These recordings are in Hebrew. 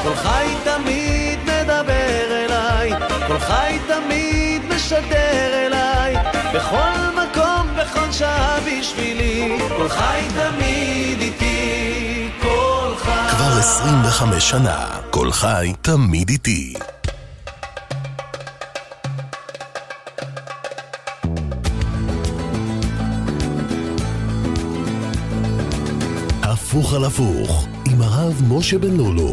כל חי תמיד מדבר אליי, כל חי תמיד משדר אליי, בכל מקום, בכל שעה בשבילי, כל חי תמיד איתי, כל חי. כבר 25 שנה, כל חי תמיד איתי. הפוך על הפוך, עם הרב משה בן לולו.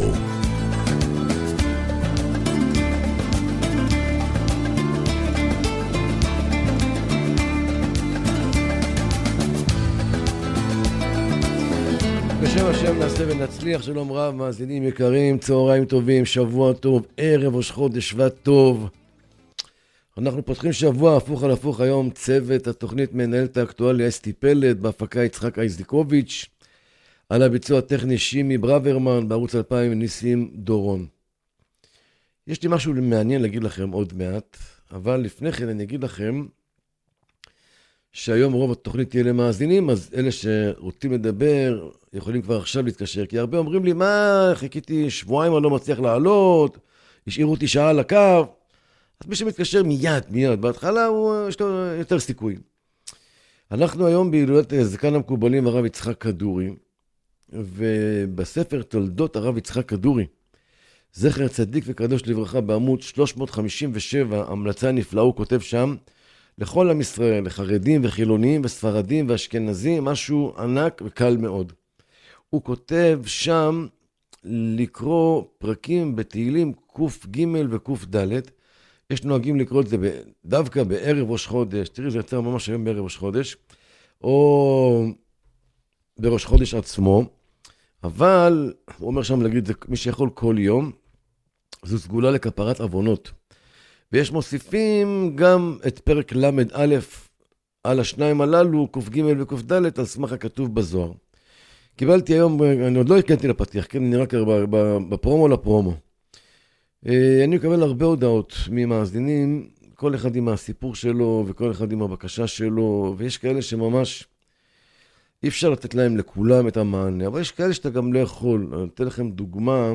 בשם השם נעשה ונצליח. שלום רב, מאזינים יקרים, צהריים טובים, שבוע טוב, ערב ראש חודש שבט טוב. אנחנו פותחים שבוע הפוך על הפוך היום. צוות התוכנית מנהלת האקטואליה אסתי פלד, בהפקה יצחק אייזדיקוביץ', על הביצוע הטכני שימי ברוורמן, בערוץ 2000 ניסים דורון. יש לי משהו מעניין להגיד לכם עוד מעט, אבל לפני כן אני אגיד לכם שהיום רוב התוכנית תהיה למאזינים, אז אלה שרוצים לדבר יכולים כבר עכשיו להתקשר, כי הרבה אומרים לי, מה, חיכיתי שבועיים, אני לא מצליח לעלות, השאירו אותי שעה על הקו. אז מי שמתקשר מיד, בהתחלה יש לו יותר סיכוי. אנחנו היום בהילולת זקן המקובלים הרב יצחק כדורי, ובספר תולדות הרב יצחק כדורי, זכר צדיק וקדוש לברכה, בעמוד 357, המלצה נפלאה, הוא כותב שם, לכל עם ישראל, לחרדים וחילונים וספרדים ואשכנזים, משהו ענק וקל מאוד. הוא כותב שם לקרוא פרקים בתהילים קוף ג' וקוף ד'. יש נוהגים לקרוא את זה דווקא בערב ראש חודש, תראי זה יצא ממש היום בערב ראש חודש, או בראש חודש עצמו, אבל הוא אומר שם להגיד, זה מי שיכול כל יום, זו סגולה לכפרת עוונות. ויש מוסיפים גם את פרק למד א' על השניים הללו, קוף ג' וקוף ד', על סמך הכתוב בזוהר. קיבלתי היום, אני עוד לא הקנתי לפתיח, כן, אני רק בפרומו לפרומו. אני מקבל הרבה הודעות ממאזינים, כל אחד עם הסיפור שלו וכל אחד עם הבקשה שלו, ויש כאלה שממש אי אפשר לתת להם לכולם את המענה, אבל יש כאלה שאתה גם לא יכול. אני אתן לכם דוגמה,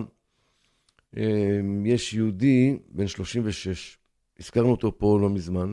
יש יהודי בן 36, הזכרנו אותו פה לא מזמן,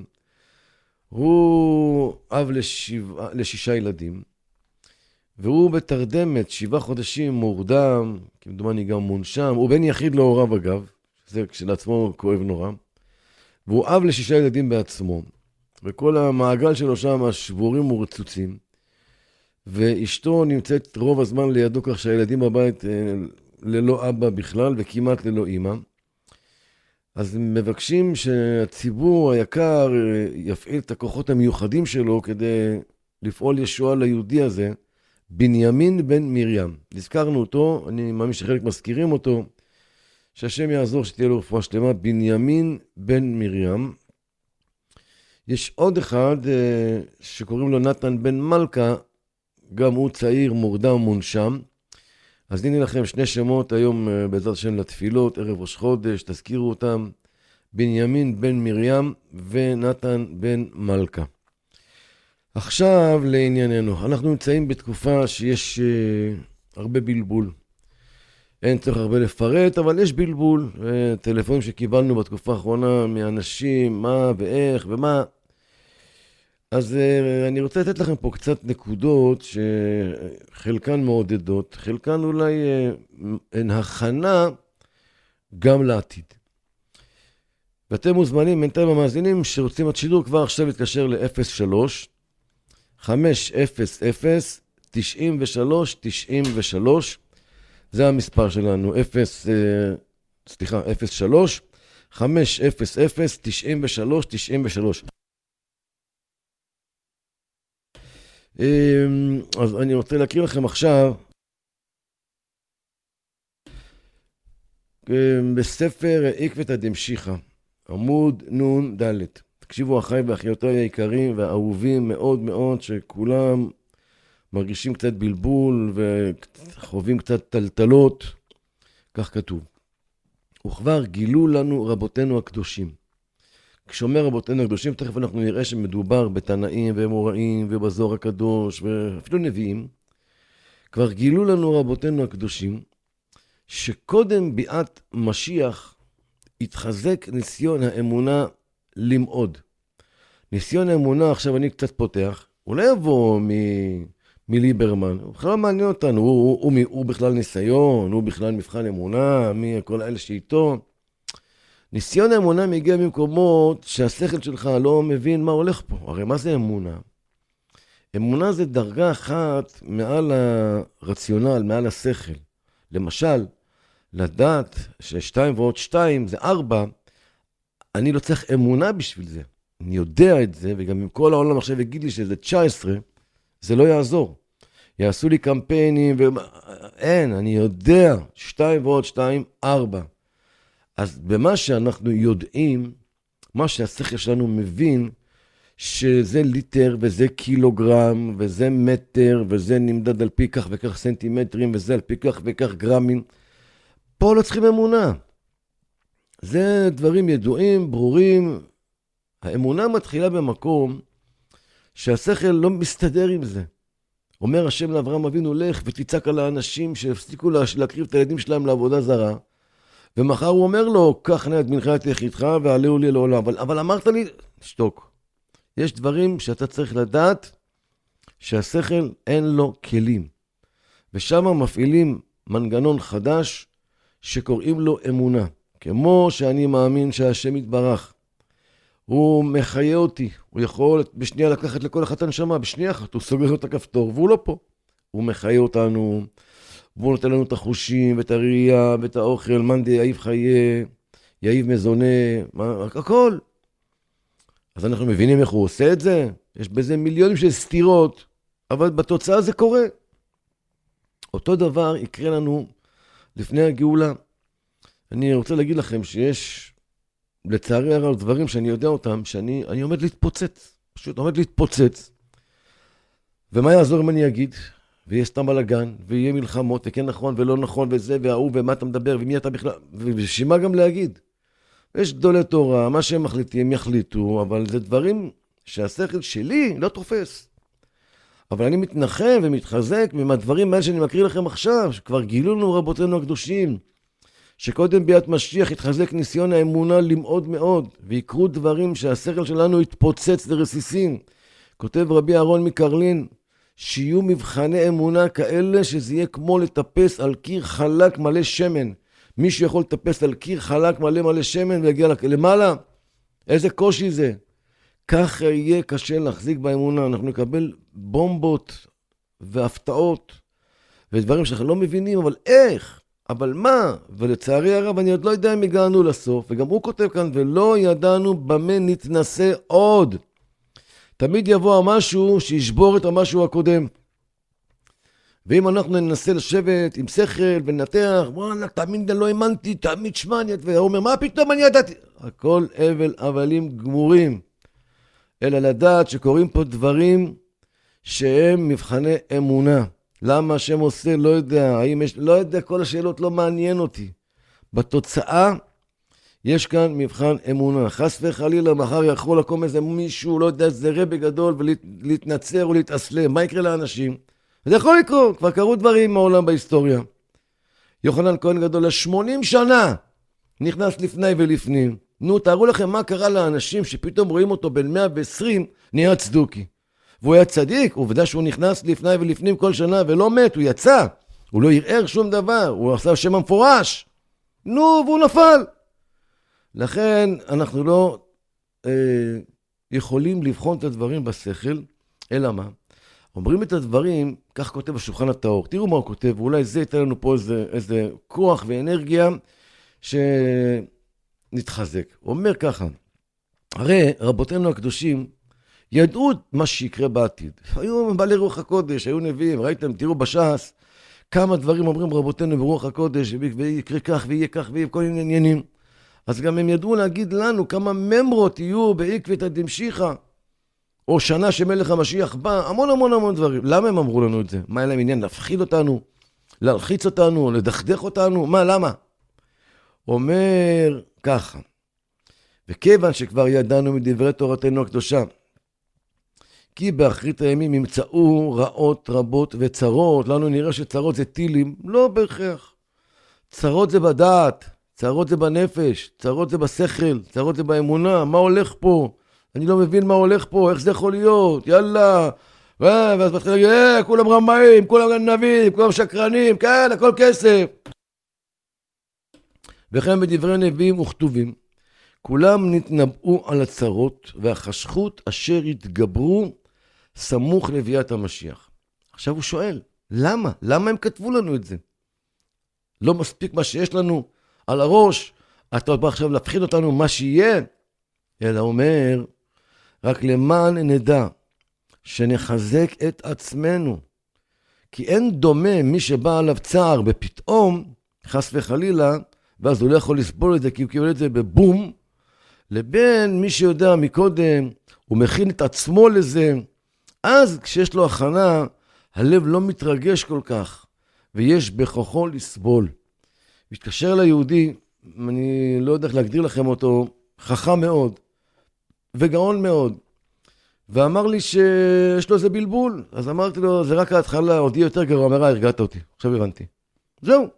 הוא אב ל6 ילדים, והוא בתרדמת 7 חודשים מורדם, כמדומני גם מונשם, הוא בן יחיד להוריו אגב, זה כשלעצמו כואב נורא, והוא אב ל6 ילדים בעצמו, וכל המעגל שלו שם שבורים ורצוצים, ואשתו נמצאת רוב הזמן לידו, כך שהילדים בבית ללא אבא בכלל וכמעט ללא אמא. אז מבקשים שהציבור היקר יפעיל את הכוחות המיוחדים שלו כדי לפעול ישועה ליהודי הזה, בנימין בן מרים. נזכרנו אותו, אני מאמין שחלק מזכירים אותו, שהשם יעזור שתהיה לו רפואה שלמה, בנימין בן מרים. יש עוד אחד שקוראים לו נתן בן מלכה, גם הוא צעיר, מורדם, מונשם. אז הנה לכם 2 שמות היום בעזרת השם לתפילות, ערב ראש חודש, תזכירו אותם, בנימין בן מרים ונתן בן מלכה. עכשיו לענייננו, אנחנו נמצאים בתקופה שיש הרבה בלבול. אין צריך הרבה לפרט, אבל יש בלבול. טלפונים שקיבלנו בתקופה האחרונה מאנשים, מה ואיך ומה. אז אני רוצה לתת לכם פה קצת נקודות שחלקן מעודדות, חלקן אולי הן הכנה גם לעתיד. ואתם מוזמנים, בינתיים המאזינים שרוצים את שידור כבר עכשיו להתקשר ל-03 500 93 93, זה המספר שלנו, 03 500 93 93. אז אני רוצה להקריא לכם עכשיו בספר עקבתא דמשיחא, עמוד נ' ד'. תקשיבו אחי ואחיותיי היקרים והאהובים מאוד מאוד, שכולם מרגישים קצת בלבול וחווים קצת טלטלות. כך כתוב: וכבר גילו לנו רבותינו הקדושים. כשאומר רבותינו הקדושים, תכף אנחנו נראה שמדובר בתנאים ואמוראים ובזוהר הקדוש ואפילו נביאים. כבר גילו לנו רבותינו הקדושים שקודם ביאת משיח התחזק ניסיון האמונה למעוד. ניסיון האמונה, עכשיו אני קצת פותח, הוא לא יבוא מליברמן, הוא בכלל לא מעניין אותנו, הוא בכלל ניסיון, הוא בכלל מבחן אמונה, כל האלה שאיתו. ניסיון האמונה מגיע ממקומות שהשכל שלך לא מבין מה הולך פה. הרי מה זה אמונה? אמונה זה דרגה אחת מעל הרציונל, מעל השכל. למשל, לדעת ש2 ועוד 2 זה 4, אני לא צריך אמונה בשביל זה. אני יודע את זה, וגם אם כל העולם עכשיו יגיד לי שזה 19, זה לא יעזור. יעשו לי קמפיינים, אין, אני יודע, 2 ועוד 2, 4. אז במה שאנחנו יודעים, מה שהשכל שלנו מבין, שזה ליטר וזה קילוגרם וזה מטר וזה נמדד על פי כך וכך סנטימטרים וזה על פי כך וכך גרמים, פה לא צריכים אמונה. זה דברים ידועים, ברורים. האמונה מתחילה במקום שהשכל לא מסתדר עם זה. אומר השם לאברהם אבינו, לך ותצעק על האנשים שהפסיקו להקריב את הילדים שלהם לעבודה זרה, ומחר הוא אומר לו, קח נא את בנך את יחידך ועלהו לי לעולם. אבל אמרת לי, שתוק. יש דברים שאתה צריך לדעת שהשכל אין לו כלים. ושם מפעילים מנגנון חדש שקוראים לו אמונה. כמו שאני מאמין שהשם יתברך. הוא מחיה אותי. הוא יכול בשנייה לקחת לכל אחת הנשמה. בשנייה אחת הוא סוגר את הכפתור והוא לא פה. הוא מחיה אותנו. והוא נותן לנו את החושים ואת הראייה ואת האוכל. מנדי יאיב חיה, יאיב מזונה, הכל. אז אנחנו מבינים איך הוא עושה את זה. יש בזה מיליונים של סתירות, אבל בתוצאה זה קורה. אותו דבר יקרה לנו לפני הגאולה. אני רוצה להגיד לכם שיש, לצערי הרב, דברים שאני יודע אותם, שאני עומד להתפוצץ. פשוט עומד להתפוצץ. ומה יעזור אם אני אגיד? ויהיה סתם בלגן, ויהיה מלחמות, וכן נכון ולא נכון, וזה והוא, ומה אתה מדבר, ומי אתה בכלל, ושמה גם להגיד. יש גדולי תורה, מה שהם מחליטים, יחליטו, אבל זה דברים שהשכל שלי לא תופס. אבל אני מתנחם ומתחזק מהדברים האלה שאני מקריא לכם עכשיו, שכבר גילו לנו רבותינו הקדושים, שקודם ביאת משיח התחזק ניסיון האמונה למאוד מאוד, ויקרו דברים שהשכל שלנו יתפוצץ לרסיסים. כותב רבי אהרון מקרלין, שיהיו מבחני אמונה כאלה שזה יהיה כמו לטפס על קיר חלק מלא שמן. מישהו יכול לטפס על קיר חלק מלא שמן ולהגיע למעלה? איזה קושי זה. כך יהיה קשה להחזיק באמונה. אנחנו נקבל בומבות והפתעות ודברים שאנחנו לא מבינים, אבל איך? אבל מה? ולצערי הרב אני עוד לא יודע אם הגענו לסוף, וגם הוא כותב כאן, ולא ידענו במה נתנסה עוד. תמיד יבוא המשהו שישבור את המשהו הקודם. ואם אנחנו ננסה לשבת עם שכל ונתח, וואלה, תמיד לא האמנתי, תמיד שמעני, והוא אומר, מה פתאום אני ידעתי? הכל אבל הבלים גמורים. אלא לדעת שקוראים פה דברים שהם מבחני אמונה. למה השם עושה? לא יודע. האם יש, לא יודע, כל השאלות לא מעניין אותי. בתוצאה, יש כאן מבחן אמונה. חס וחלילה, מחר יכול לקום איזה מישהו, לא יודע, זה רבי גדול, ולהתנצר ולהתאסלם. מה יקרה לאנשים? זה יכול לקרות, כבר קרו דברים מעולם בהיסטוריה. יוחנן כהן גדול, 80 שנה נכנס לפני ולפנים. נו, תארו לכם מה קרה לאנשים שפתאום רואים אותו בין 120, נהיה צדוקי. והוא היה צדיק, עובדה שהוא נכנס לפני ולפנים כל שנה ולא מת, הוא יצא. הוא לא ירער שום דבר, הוא עשה שם המפורש. נו, והוא נפל. לכן אנחנו לא יכולים לבחון את הדברים בשכל, אלא מה? אומרים את הדברים, כך כותב השולחן הטהור. תראו מה הוא כותב, ואולי זה ייתן לנו פה איזה כוח ואנרגיה שנתחזק. הוא אומר ככה, הרי רבותינו הקדושים ידעו מה שיקרה בעתיד. היו בעלי רוח הקודש, היו נביאים, ראיתם, תראו בש"ס, כמה דברים אומרים רבותינו ברוח הקודש, ויקרה כך ויהיה כך ויהיה כל מיני עניינים. אז גם הם ידעו להגיד לנו כמה ממרות יהיו בעקבתא דמשיחא, או שנה שמלך המשיח בא, המון דברים. למה הם אמרו לנו את זה? מה היה להם עניין? להפחיד אותנו, להלחיץ אותנו, לדכדך אותנו? מה, למה? אומר ככה, וכיוון שכבר ידענו מדברי תורתנו הקדושה, כי באחרית הימים ימצאו רעות רבות וצרות, לנו נראה שצרות זה טילים, לא בהכרח. צרות זה בדעת, צרות זה בנפש, צרות זה בשכל, צרות זה באמונה. מה הולך פה? אני לא מבין מה הולך פה, איך זה יכול להיות? יאללה. ואז מתחיל להגיד, כולם רמאים, כולם גנבים, כולם שקרנים, כן, הכל כסף. וכן בדברי נביאים וכתובים, כולם נתנבאו על הצרות והחשכות אשר התגברו סמוך לביאת המשיח. עכשיו הוא שואל, למה? למה הם כתבו לנו את זה? לא מספיק מה שיש לנו על הראש, אתה בא עכשיו להפחיד אותנו מה שיהיה? אלא אומר, רק למען נדע שנחזק את עצמנו. כי אין דומה מי שבא עליו צער בפתאום, חס וחלילה, ואז הוא לא יכול לסבול את זה כי הוא קיבל את זה בבום, לבין מי שיודע מקודם, הוא מכין את עצמו לזה, אז כשיש לו הכנה, הלב לא מתרגש כל כך, ויש בכוחו לסבול. מתקשר ליהודי, אני לא יודע איך להגדיר לכם אותו, חכם מאוד, וגאון מאוד, ואמר לי שיש לו איזה בלבול, אז אמרתי לו, זה רק ההתחלה, עוד יהיה יותר גרוע, אמרה, הרגעת אותי, עכשיו הבנתי. זהו.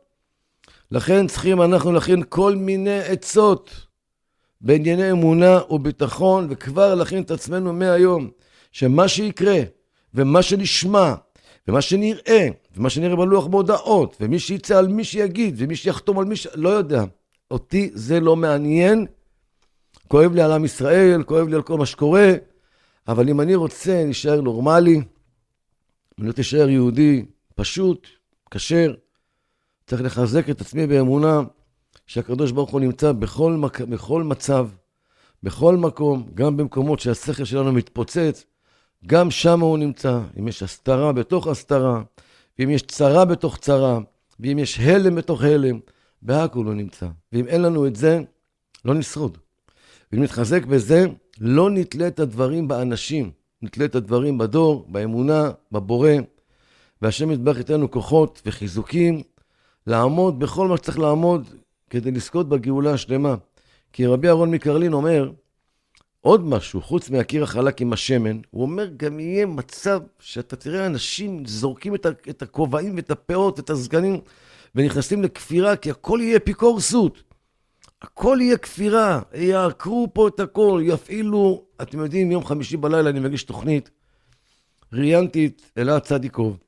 לכן צריכים אנחנו להכין כל מיני עצות, בענייני אמונה וביטחון, וכבר להכין את עצמנו מהיום, שמה שיקרה, ומה שנשמע, ומה שנראה, ומה שנראה בלוח בהודעות, ומי שיצא על מי שיגיד, ומי שיחתום על מי לא יודע. אותי זה לא מעניין, כואב לי על עם ישראל, כואב לי על כל מה שקורה, אבל אם אני רוצה להישאר נורמלי, אם לא תישאר יהודי פשוט, כשר, צריך לחזק את עצמי באמונה, שהקדוש ברוך הוא נמצא בכל מצב, בכל מקום, גם במקומות שהשכל שלנו מתפוצץ, גם שם הוא נמצא. אם יש הסתרה בתוך הסתרה, ואם יש צרה בתוך צרה, ואם יש הלם בתוך הלם, בהכל הוא נמצא. ואם אין לנו את זה, לא נשרוד. ואם נתחזק בזה, לא נתלה את הדברים באנשים, נתלה את הדברים בדור, באמונה, בבורא, והשם יתברך איתנו כוחות וחיזוקים, לעמוד בכל מה שצריך לעמוד, כדי לזכות בגאולה השלמה. כי רבי אהרון מקרלין אומר, עוד משהו, חוץ מהקיר החלק עם השמן, הוא אומר, גם יהיה מצב שאתה תראה אנשים זורקים את הכובעים ואת הפאות ואת הסגנים, ונכנסים לכפירה, כי הכל יהיה אפיקורסות. הכל יהיה כפירה, יעקרו פה את הכל, יפעילו, אתם יודעים, יום חמישי בלילה אני מגיש תוכנית, ראיינתי את אלעד צדיקוב,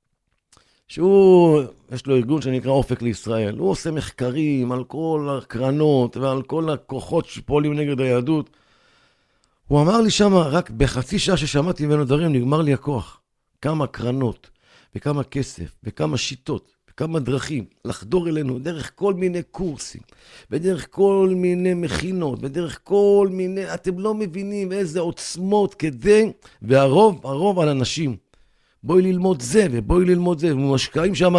שהוא, יש לו ארגון שנקרא אופק לישראל, הוא עושה מחקרים על כל הקרנות ועל כל הכוחות שפועלים נגד היהדות. הוא אמר לי שם, רק בחצי שעה ששמעתי ממנו דברים, נגמר לי הכוח. כמה קרנות, וכמה כסף, וכמה שיטות, וכמה דרכים, לחדור אלינו דרך כל מיני קורסים, ודרך כל מיני מכינות, ודרך כל מיני, אתם לא מבינים איזה עוצמות כדי, והרוב על אנשים. בואי ללמוד זה, ובואי ללמוד זה, ומשקעים שם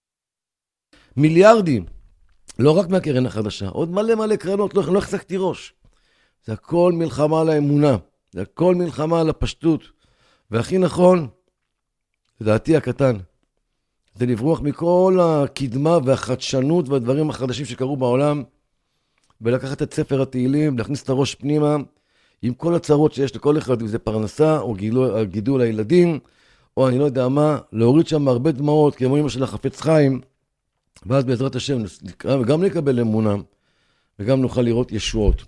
מיליארדים, לא רק מהקרן החדשה, עוד מלא קרנות, לא החזקתי ראש. זה הכל מלחמה על האמונה, זה הכל מלחמה על הפשטות, והכי נכון, לדעתי הקטן, זה לברוח מכל הקדמה והחדשנות והדברים החדשים שקרו בעולם, ולקחת את ספר התהילים, להכניס את הראש פנימה, עם כל הצרות שיש לכל אחד, אם זה פרנסה או גידול הילדים, או אני לא יודע מה, להוריד שם הרבה דמעות, כמו אמא של החפץ חיים, ואז בעזרת השם גם נקבל אמונה, וגם נוכל לראות ישועות.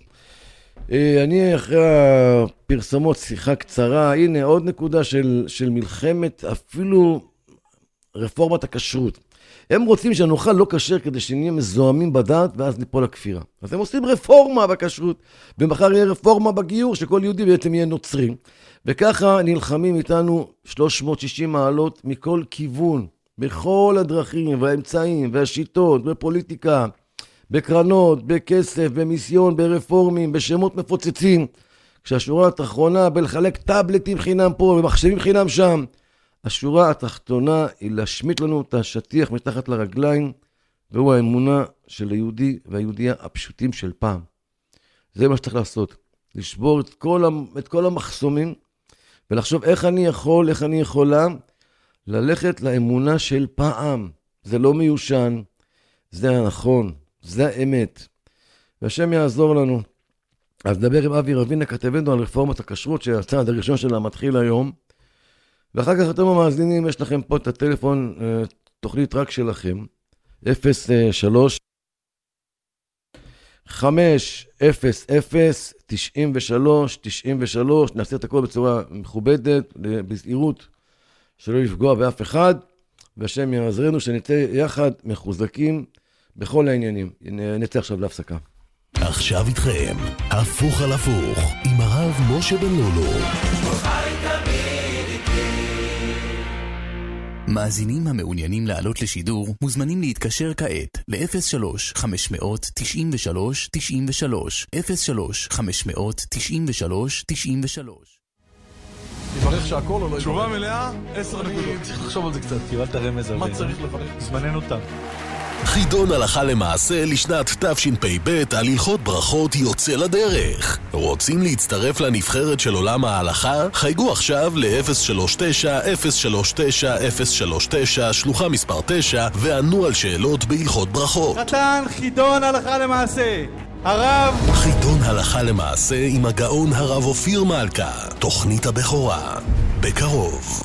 אני אחרי הפרסמות שיחה קצרה, הנה עוד נקודה של מלחמת, אפילו רפורמת הכשרות. הם רוצים שנאכל לא כשר כדי שנהיה מזוהמים בדעת, ואז ניפול לכפירה. אז הם עושים רפורמה בכשרות, ומחר יהיה רפורמה בגיור, שכל יהודי בעצם יהיה נוצרי. וככה נלחמים איתנו 360 מעלות מכל כיוון, בכל הדרכים והאמצעים והשיטות, בפוליטיקה, בקרנות, בכסף, במיסיון, ברפורמים, בשמות מפוצצים. כשהשורה התחתונה בלחלק טאבלטים חינם פה ומחשבים חינם שם, השורה התחתונה היא להשמיט לנו את השטיח מתחת לרגליים, והוא האמונה של היהודי והיהודייה הפשוטים של פעם. זה מה שצריך לעשות, לשבור את כל המחסומים, ולחשוב איך אני יכולה ללכת לאמונה של פעם. זה לא מיושן, זה הנכון, זה האמת. והשם יעזור לנו. אז נדבר עם אבי רבינה, כתבנו על רפורמת הכשרות, שהצעד הראשון שלה מתחיל היום. ואחר כך אתם המאזינים, יש לכם פה את הטלפון, תוכנית רק שלכם. 03 500 93 93, נעשה את הכל בצורה מכובדת, בזהירות, שלא לפגוע באף אחד, והשם יעזרנו שנצא יחד מחוזקים בכל העניינים. נצא עכשיו להפסקה. עכשיו איתכם, הפוך על הפוך, עם הרב משה בן לולו. מאזינים המעוניינים לעלות לשידור מוזמנים להתקשר כעת ל-03-593-93-93 03-593-93-93. תברך שהכל או לא יברך? תשובה מלאה, 10 נקודות. צריך לחשוב על זה קצת, קיבלת רמז. מה צריך לברך? זמננו תם. חידון הלכה למעשה לשנת תשפ"ב על הלכות ברכות יוצא לדרך. רוצים להצטרף לנבחרת של עולם ההלכה? חייגו עכשיו ל-039-039-039 שלוחה מספר 9 וענו על שאלות בהלכות ברכות. חתן חידון הלכה למעשה, הרב חידון הלכה למעשה עם הגאון הרב אופיר מלכה, תוכנית הבכורה, בקרוב.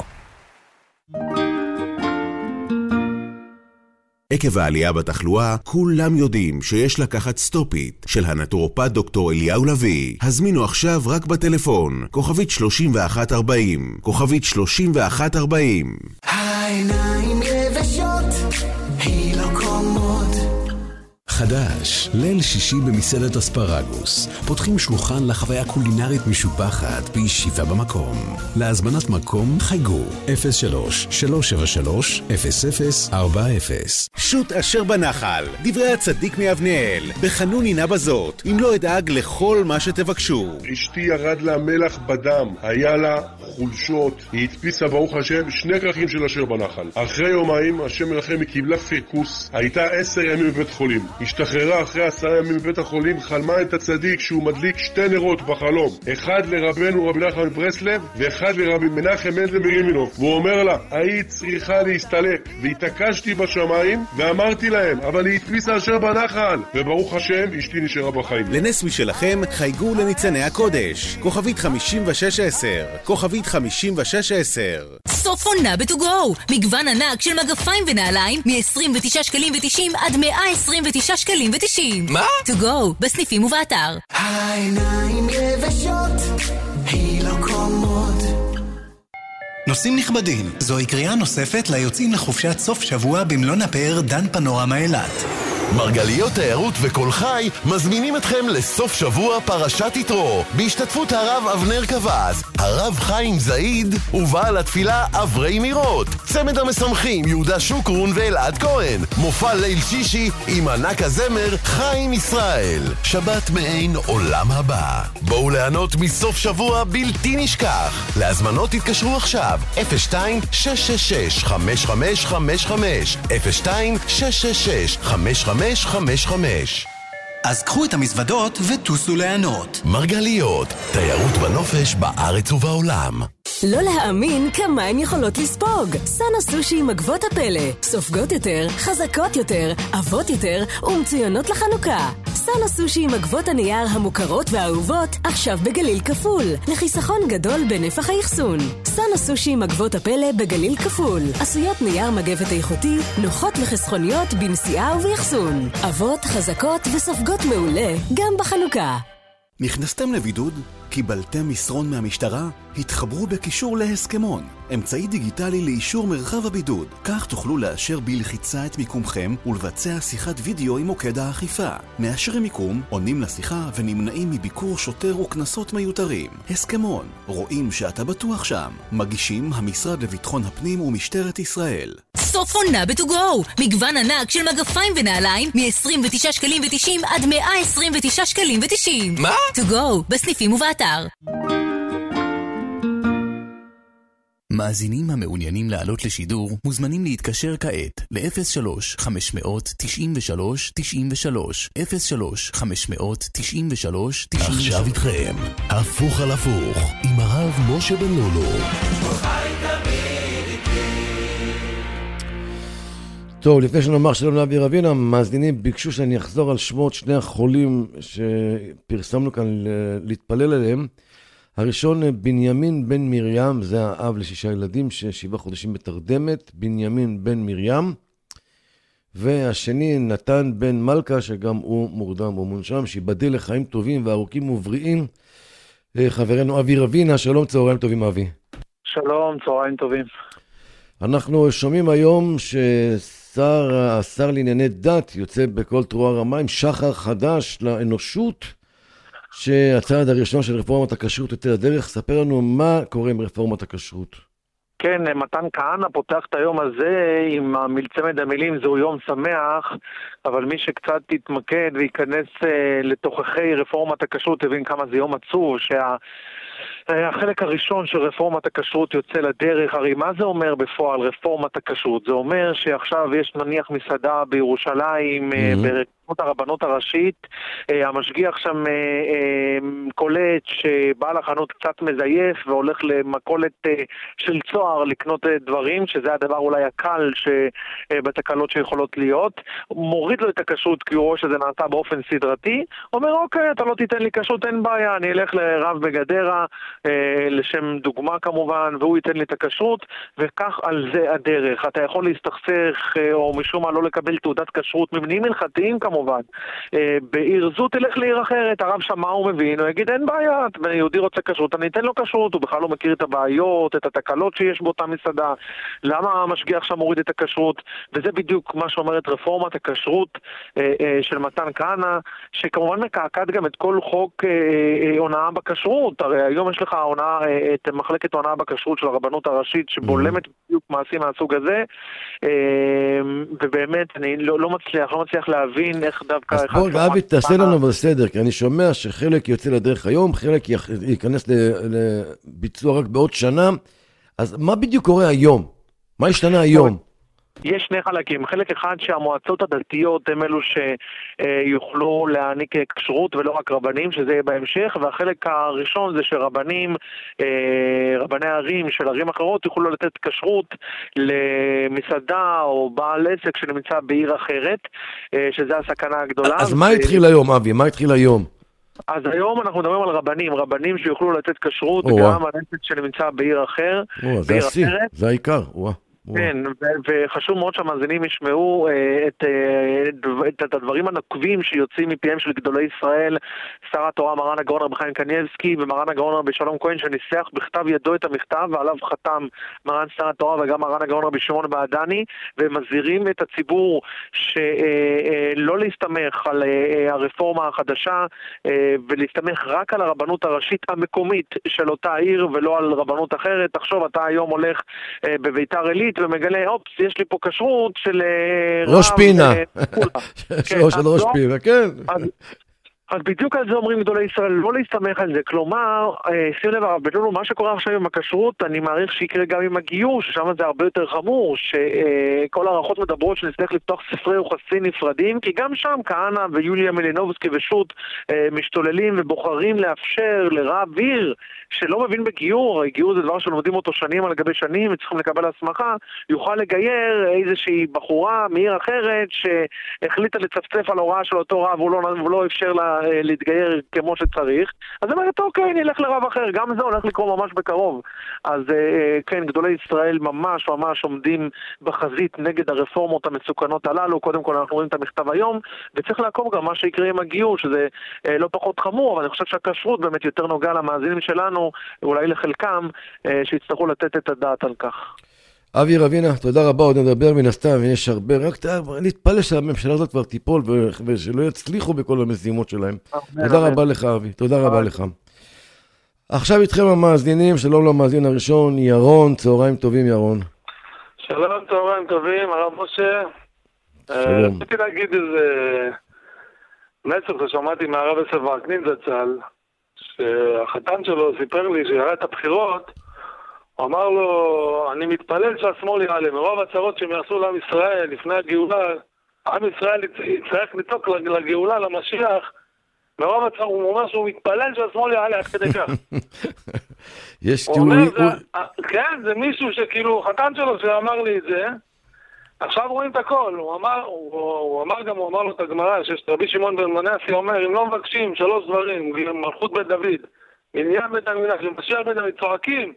עקב העלייה בתחלואה, כולם יודעים שיש לקחת סטופית של הנטורופט דוקטור אליהו לוי. הזמינו עכשיו רק בטלפון, כוכבית 3140, כוכבית 3140. העיניים יבשות, היא לא קומות. חדש, ליל שישי במסעדת אספרגוס. פותחים שולחן לחוויה קולינרית משובחת בישיבה במקום. להזמנת מקום חייגו 03-373-0040. שוט אשר בנחל, דברי הצדיק מאבנאל, בחנון הנה בזאת, אם לא אדאג לכל מה שתבקשו. אשתי ירד לה מלח בדם, היה לה חולשות, היא הדפיסה ברוך השם 2 כרכים של אשר בנחל. אחרי יומיים השם מרחם היא קיבלה פיקוס, הייתה 10 ימים בבית חולים. השתחררה אחרי 10 ימים בבית החולים, חלמה את הצדיק שהוא מדליק 2 נרות בחלום, אחד לרבנו רבי נחמן מברסלב ואחד לרבי מנחם מנדל מרימינוב, והוא אומר לה, היית צריכה להסתלק, והתעקשתי בשמיים ואמרתי להם, אבל היא הדפיסה אשר בנחל, וברוך השם אשתי נשארה בחיים. לנס משלכם חייגו לניצני הקודש, כוכבית 5610, כוכבית 5610. סוף עונה ב-to-go, מגוון ענק של מגפיים ונעליים מ-29.90 עד 129.90. מה? to-go, בסניפים ובאתר. העיניים יבשות, היא לא קומות. נוסעים נכבדים, זוהי קריאה נוספת ליוצאים לחופשת סוף שבוע במלון הפאר דן פנורמה אילת. מרגליות תיירות וכל חי מזמינים אתכם לסוף שבוע פרשת יתרו בהשתתפות הרב אבנר קבז, הרב חיים זעיד ובעל התפילה אברי מירות, צמד המשמחים יהודה שוקרון ואלעד כהן, מופע ליל שישי עם ענק הזמר חיים ישראל, שבת מעין עולם הבא. בואו ליהנות מסוף שבוע בלתי נשכח. להזמנות תתקשרו עכשיו 02-666-5555 02-666-5555. אז קחו את המזוודות וטוסו ליהנות. מרגליות, תיירות בנופש בארץ ובעולם. לא להאמין כמה הן יכולות לספוג. סאנו סושי עם עקבות הפלא, סופגות יותר, חזקות יותר, עבות יותר ומצוינות לחנוכה. סאנו סושי עם עקבות הנייר המוכרות והאהובות עכשיו בגליל כפול, לחיסכון גדול בנפח האחסון. סאנו סושי עם עקבות הפלא בגליל כפול, עשויות נייר מגבת איכותי, נוחות וחסכוניות בנשיאה ובאחסון. עבות, חזקות וסופגות מעולה גם בחנוכה. נכנסתם לבידוד? קיבלתם מסרון מהמשטרה? התחברו בקישור להסכמון, אמצעי דיגיטלי לאישור מרחב הבידוד. כך תוכלו לאשר בלחיצה את מיקומכם ולבצע שיחת וידאו עם מוקד האכיפה. מאשרים מיקום, עונים לשיחה ונמנעים מביקור שוטר וכנסות מיותרים. הסכמון, רואים שאתה בטוח שם. מגישים המשרד לביטחון הפנים ומשטרת ישראל. סוף עונה ב-to-go, מגוון ענק של מגפיים ונעליים מ-29.90 עד 129.90. מה? to-go, בסניפים ובאתר. מאזינים המעוניינים לעלות לשידור מוזמנים להתקשר כעת ל-03-593-93-93 03-593-93-93. עכשיו איתכם, הפוך על הפוך, עם הרב משה בן לולו. טוב, לפני שנאמר שלום לאבי רבינה, המאזינים ביקשו שאני אחזור על שמות 2 החולים שפרסמנו כאן להתפלל עליהם. הראשון, בנימין בן מרים, זה האב ל6 ילדים ש7 חודשים בתרדמת, בנימין בן מרים. והשני נתן בן מלכה, שגם הוא מורדם ומונשם, שיבדל לחיים טובים וארוכים ובריאים. חברנו אבי רבינה, שלום, צהריים טובים אבי. שלום, צהריים טובים. אנחנו שומעים היום שהשר לענייני דת יוצא בכל תרועה רמה עם שחר חדש לאנושות, שהצעד הראשון של רפורמת הכשרות יוצא לדרך. ספר לנו מה קורה עם רפורמת הכשרות. כן, מתן כהנא פותח את היום הזה עם צמד המילים זהו יום שמח, אבל מי שקצת יתמקד וייכנס לתוכחי רפורמת הכשרות הבין כמה זה יום עצוב, החלק הראשון של רפורמת הכשרות יוצא לדרך. הרי מה זה אומר בפועל רפורמת הכשרות? זה אומר שעכשיו יש נניח מסעדה בירושלים ברקמות הרבנות הראשית, המשגיח שם קולט שבעל החנות קצת מזייף והולך למקולת של צוהר לקנות דברים, שזה הדבר אולי הקל בתקלות שיכולות להיות, מוריד לו את הכשרות כי הוא רואה שזה נעשה באופן סדרתי, אומר אוקיי, אתה לא תיתן לי כשרות, אין בעיה, אני אלך לרב בגדרה לשם דוגמה כמובן, והוא ייתן לי את הכשרות, וכך על זה הדרך. אתה יכול להסתכסך או משום מה לא לקבל תעודת כשרות ממניעים הלכתיים כמובן. בעיר זו תלך לעיר אחרת, הרב שמע הוא מבין, הוא יגיד אין בעיה, יהודי רוצה כשרות, אני אתן לו כשרות, הוא בכלל לא מכיר את הבעיות, את התקלות שיש באותה מסעדה, למה המשגיח שם מוריד את הכשרות, וזה בדיוק מה שאומרת רפורמת הכשרות של מתן כהנא, שכמובן מקעקעת גם את כל חוק הונאה בכשרות. הרי היום יש לך את מחלקת הונאה בכשרות של הרבנות הראשית שבולמת בדיוק מעשים מהסוג הזה, ובאמת אני לא מצליח להבין איך דווקא... אז בוא אבי תעשה לנו בסדר, כי אני שומע שחלק יוצא לדרך היום, חלק ייכנס לביצוע רק בעוד שנה, אז מה בדיוק קורה היום? מה השתנה היום? יש שני חלקים. חלק אחד שהמועצות הדתיות הם אלו שיוכלו להעניק כשרות ולא רק רבנים, שזה יהיה בהמשך, והחלק הראשון זה שרבנים, רבני ערים של ערים אחרות יוכלו לתת כשרות למסעדה או בעל עסק שנמצא בעיר אחרת, שזה הסכנה הגדולה. אז מה התחיל היום אבי? מה התחיל היום? אז היום אנחנו מדברים על רבנים שיוכלו לתת כשרות גם על עסק שנמצא בעיר אחר. זה השיא, זה העיקר. כן, וחשוב מאוד שהמאזינים ישמעו את הדברים הנוקבים שיוצאים מפיהם של גדולי ישראל, שר התורה מרן הגאון רבי חיים קניבסקי ומרן הגאון רבי שלום כהן, שניסח בכתב ידו את המכתב ועליו חתם מרן שר התורה וגם מרן הגאון רבי שמעון בעדני, ומזהירים את הציבור שלא להסתמך על הרפורמה החדשה ולהסתמך רק על הרבנות הראשית המקומית של אותה עיר ולא על רבנות אחרת. תחשוב, אתה היום הולך בביתר עילית ומגלה, אופס, יש לי פה כשרות של ראש פינה. של ראש פינה, כן. אז בדיוק על זה אומרים גדולי ישראל, לא להסתמך על זה. כלומר, שים לב, בדיוק מה שקורה עכשיו עם הכשרות, אני מעריך שיקרה גם עם הגיור, ששם זה הרבה יותר חמור, שכל הערכות מדברות שנצטרך לפתוח ספרי יוחסין נפרדים, כי גם שם כהנא ויוליה מלינובסקי ושות משתוללים ובוחרים לאפשר לרב עיר שלא מבין בגיור, הגיור זה דבר שלומדים אותו שנים על גבי שנים וצריכים לקבל הסמכה, יוכל לגייר איזושהי בחורה מעיר אחרת שהחליטה לצפצף על הוראה של אותו רב והוא לא אפשר לה להתגייר כמו שצריך. אז היא אומרת, אוקיי, נלך לרב אחר, גם זה הולך לקרוא ממש בקרוב. אז כן, גדולי ישראל ממש עומדים בחזית נגד הרפורמות המסוכנות הללו. קודם כל אנחנו רואים את המכתב היום, וצריך לעקוב גם מה שיקרה עם הגיור, שזה לא פחות חמור, אבל אני חושב שהכשרות באמת יותר נוגע למאזינים שלנו, אולי לחלקם, שיצטרכו לתת את הדעת על כך. אבי רבינה, תודה רבה, עוד נדבר מן הסתם, יש הרבה, רק נתפלא שהממשלה הזאת כבר תיפול ושלא יצליחו בכל המשימות שלהם. תודה רבה לך אבי, תודה רבה לך. עכשיו איתכם המאזינים, שלום למאזין הראשון, ירון, צהריים טובים ירון. שלום, צהריים טובים, הרב משה. שלום. רציתי להגיד איזה מסר ששמעתי מהרב יוסף וקנין זצ"ל, שהחתן שלו סיפר לי שיראה את הבחירות, הוא אמר לו, אני מתפלל שהשמאל יעלה, מרוב הצרות שהם יעשו לעם ישראל לפני הגאולה, עם ישראל יצטרך לצעוק לגאולה, למשיח, מרוב הצרות, הוא אומר שהוא מתפלל שהשמאל יעלה עד כדי כך. יש הוא אומר, כן, זה מישהו שכאילו, חתן שלו שאמר לי את זה, עכשיו רואים את הכל, הוא אמר לו את הגמרא, שיש רבי שמעון בן מנסי אומר, אם לא מבקשים 3 דברים, מלכות בית דוד, עניין בית המקדש, משיח בית דוד, צועקים,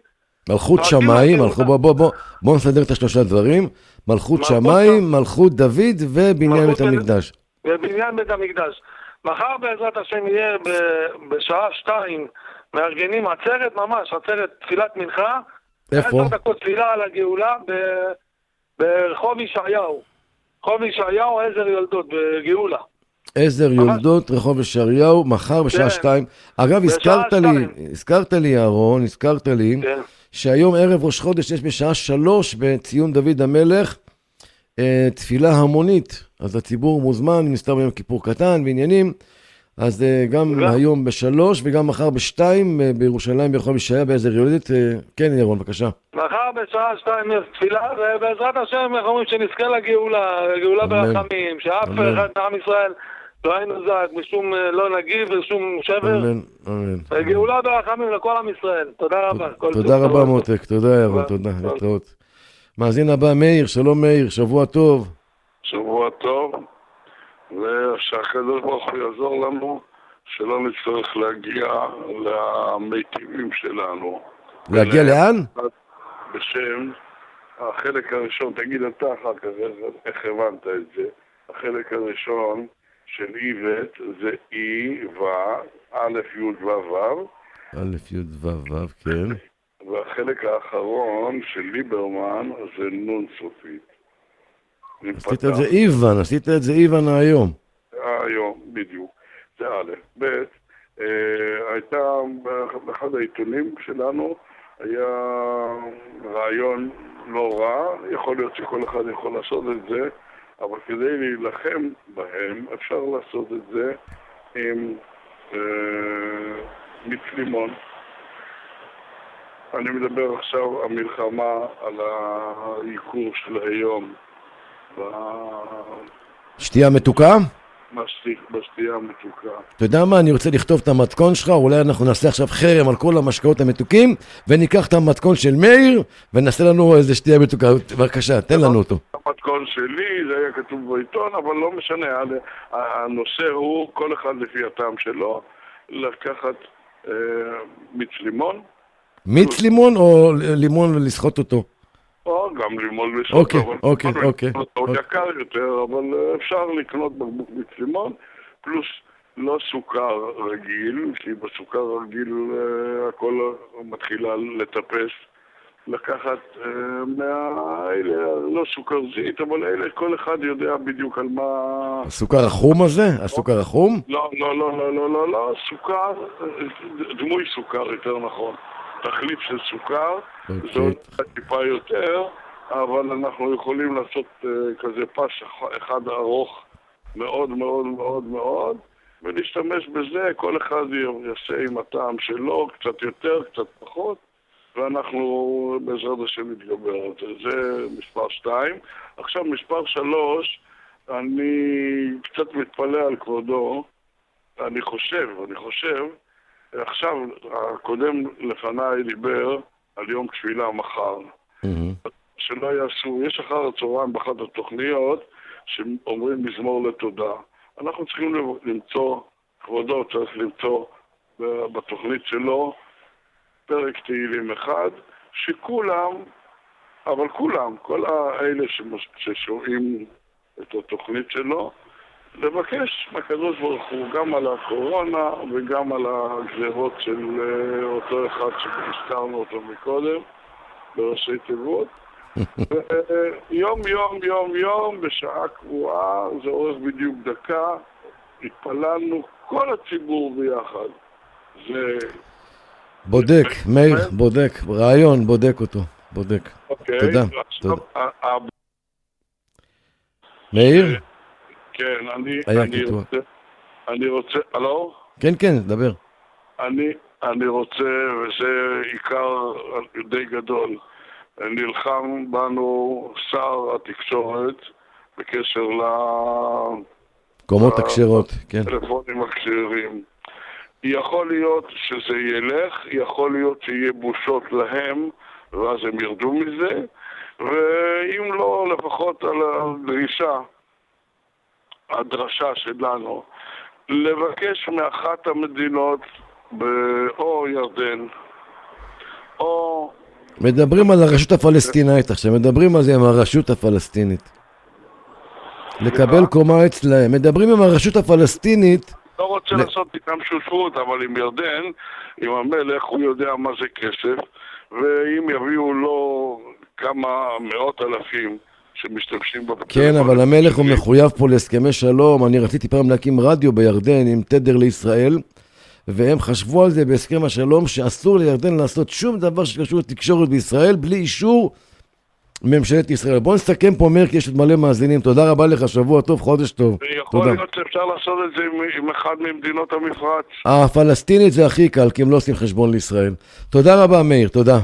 מלכות שמיים, בוא נסדר את השלושה דברים. מלכות שמיים, מלכות דוד ובניין בית המקדש. ובניין בית המקדש. מחר בעזרת השם יהיה בשעה 2, מארגנים עצרת ממש, עצרת תפילת מנחה. איפה? 10 דקות תפילה על הגאולה ברחוב ישעיהו. רחוב ישעיהו, עזר יולדות, בגאולה. עזר יולדות, רחוב ישעיהו, מחר בשעה 2. אגב, הזכרת לי, אהרון, שהיום ערב ראש חודש יש בשעה 3 בציון דוד המלך תפילה המונית. אז הציבור מוזמן, מסתר ביום כיפור קטן ועניינים. אז גם היום ב3 וגם מחר ב2 בירושלים ברחוב ישעיהו בעזר יולדות. כן, ירון, בבקשה. מחר בשעה 2 יש תפילה, ובעזרת השם אנחנו אומרים שנזכה לגאולה ברחמים, שאף אחד מעם ישראל לא היינו זק, משום לא נגיב ושום שבר. אמן. גאולה ברחמים לכל עם ישראל. תודה רבה. תודה רבה מותק, תודה ירון, תודה. להתראות. מאזין הבא, מאיר, שלום מאיר, שבוע טוב. שבוע טוב, ושהקדוש ברוך הוא יעזור לנו שלא נצטרך להגיע למיטיבים שלנו. להגיע לאן? בשם החלק הראשון, תגיד אתה אחר כך איך הבנת את זה. החלק הראשון של איבט זה אי ו א' י' ו' ו'. א' י' ו' ו', כן. והחלק האחרון של ליברמן זה נון סופית. עשית את זה איוון, היום. היום, בדיוק. זה א', ב', הייתה באחד העיתונים שלנו, היה רעיון לא רע, יכול להיות שכל אחד יכול לעשות את זה, אבל כדי להילחם בהם אפשר לעשות את זה עם מיץ לימון. אני מדבר עכשיו על מלחמה, על העיקור של היום. שתייה מתוקה? בשתייה המתוקה. אתה יודע מה? אני רוצה לכתוב את המתכון שלך, אולי אנחנו נעשה עכשיו חרם על כל המשקאות המתוקים, וניקח את המתכון של מאיר, ונעשה לנו איזה שתייה מתוקה. בבקשה, תן לנו אותו. המתכון שלי, זה היה כתוב בעיתון, אבל לא משנה. הנושא הוא, כל אחד לפי הטעם שלו, לקחת מיץ לימון. מיץ לימון או לימון ולסחוט אותו? או גם לימון לשחוט, אוקיי. הוא יקר יותר, אבל אפשר לקנות בקבוק מיץ לימון, פלוס לא סוכר רגיל, כי בסוכר רגיל הכל מתחילה לטפס, לקחת מהאלה, לא סוכר זית, אבל אלה כל אחד יודע בדיוק על מה... הסוכר החום הזה? הסוכר החום? לא, סוכר, דמוי סוכר יותר נכון. תחליף של סוכר, זה עוד טיפה יותר, אבל אנחנו יכולים לעשות כזה פס אחד ארוך מאוד מאוד מאוד מאוד, ולהשתמש בזה, כל אחד יעשה עם הטעם שלו, קצת יותר, קצת פחות, ואנחנו בעזרת השם נתגבר על זה. זה מספר 2. עכשיו מספר 3, אני קצת מתפלא על כבודו, אני חושב, עכשיו, הקודם לפניי דיבר על יום תפילה מחר. שלא יעשו, יש אחר הצהריים באחת התוכניות שאומרים מזמור לתודה. אנחנו צריכים למצוא, כבודו צריך למצוא בתוכנית שלו פרק תהילים אחד, שכולם, אבל כולם, כל האלה ששומעים את התוכנית שלו, לבקש מהקדוש ברוך הוא גם על הקורונה וגם על הגזרות של אותו אחד שהזכרנו אותו מקודם בראשי תיבות. יום בשעה קבועה, זה אורך בדיוק דקה, התפללנו כל הציבור ביחד. זה... בודק, מאיר, בודק, רעיון, בודק אותו, בודק. תודה. מאיר? כן, אני רוצה, הלו? כן, דבר. אני רוצה, וזה עיקר די גדול, נלחם בנו שר התקשורת בקשר קומות הכשרות, כן. טלפונים הכשרים. יכול להיות שזה ילך, יכול להיות שיהיה בושות להם, ואז הם ירדו מזה, ואם לא, לפחות על הדרשה שלנו, לבקש מאחת המדינות, או ירדן, או מדברים על הרשות הפלסטינאית עכשיו, מדברים על זה עם הרשות הפלסטינית. לקבל קומה אצלהם. מדברים עם הרשות הפלסטינית. לא רוצה לעשות איתם שותפות, אבל עם ירדן, עם המלך, הוא יודע מה זה כסף, ואם יביאו לו כמה מאות אלפים שמשתמשים בבטלפון. כן, אבל המלך הוא מחויב פה להסכמי שלום. אני רציתי פעם להקים רדיו בירדן עם תדר לישראל, והם חשבו על זה בהסכם השלום שאסור לירדן לעשות שום דבר שקשור לתקשורת בישראל בלי אישור ממשלת ישראל. בוא נסתכם פה, מאיר, כי יש עוד מלא מאזינים. תודה רבה לך, שבוע טוב, חודש טוב. ויכול להיות שאפשר לעשות את זה עם אחד ממדינות המפרץ. הפלסטינית זה הכי קל, כי הם לא עושים חשבון לישראל. תודה רבה, מאיר, תודה.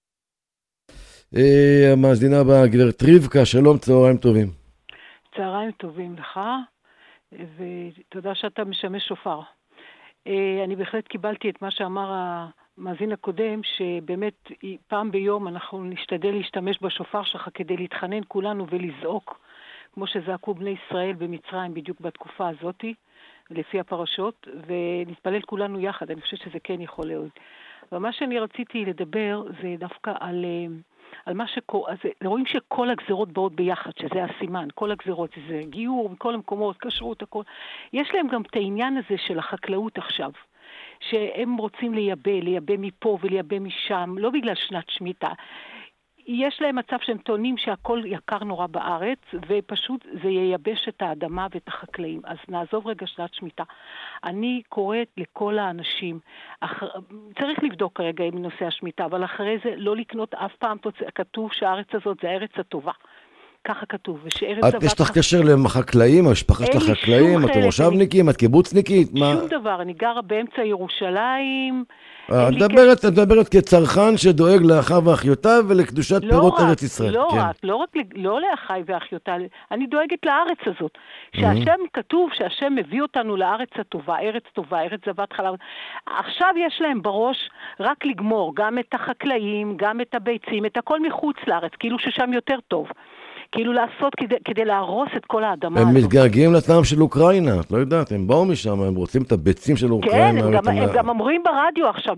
המאזינה הבאה, גברת רבקה, שלום, צהריים טובים. צהריים טובים לך, ותודה שאתה משמש שופר. אני בהחלט קיבלתי את מה שאמר המאזין הקודם, שבאמת פעם ביום אנחנו נשתדל להשתמש בשופר שלך כדי להתחנן כולנו ולזעוק, כמו שזעקו בני ישראל במצרים בדיוק בתקופה הזאת, לפי הפרשות, ונתפלל כולנו יחד. אני חושבת שזה כן יכול להיות. ומה שאני רציתי לדבר זה דווקא על מה שקורה, רואים שכל הגזרות באות ביחד, שזה הסימן, כל הגזרות, זה גיור, מכל המקומות, כשרות, הכל. יש להם גם את העניין הזה של החקלאות עכשיו, שהם רוצים לייבא מפה ולייבא משם, לא בגלל שנת שמיטה. יש להם מצב שהם טוענים שהכל יקר נורא בארץ, ופשוט זה ייבש את האדמה ואת החקלאים. אז נעזוב רגע שנת שמיטה. אני קוראת לכל האנשים, צריך לבדוק כרגע עם נושא השמיטה, אבל אחרי זה לא לקנות אף פעם, כתוב שהארץ הזאת זה הארץ הטובה. ככה כתוב, את יש לך קשר לחקלאים, המשפחה שלך חקלאים, את מושבניקית, את קיבוצניקית? שום דבר, אני גרה באמצע ירושלים. את מדברת כצרכן שדואג לאחיו ואחיותיו ולקדושת פירות ארץ ישראל. לא לאחיי ואחיותיי, אני דואגת לארץ הזאת. שהשם כתוב שהשם מביא אותנו לארץ הטובה, ארץ טובה, ארץ זבת חלב. עכשיו יש להם בראש רק לגמור, גם את החקלאים, גם את הביצים, את הכל מחוץ לארץ, כאילו ששם יותר טוב. כאילו לעשות כדי להרוס את כל האדמה הזאת. הם מתגעגעים לטעם של אוקראינה, את לא יודעת, הם באו משם, הם רוצים את הביצים של אוקראינה. כן, הם גם אומרים ברדיו עכשיו,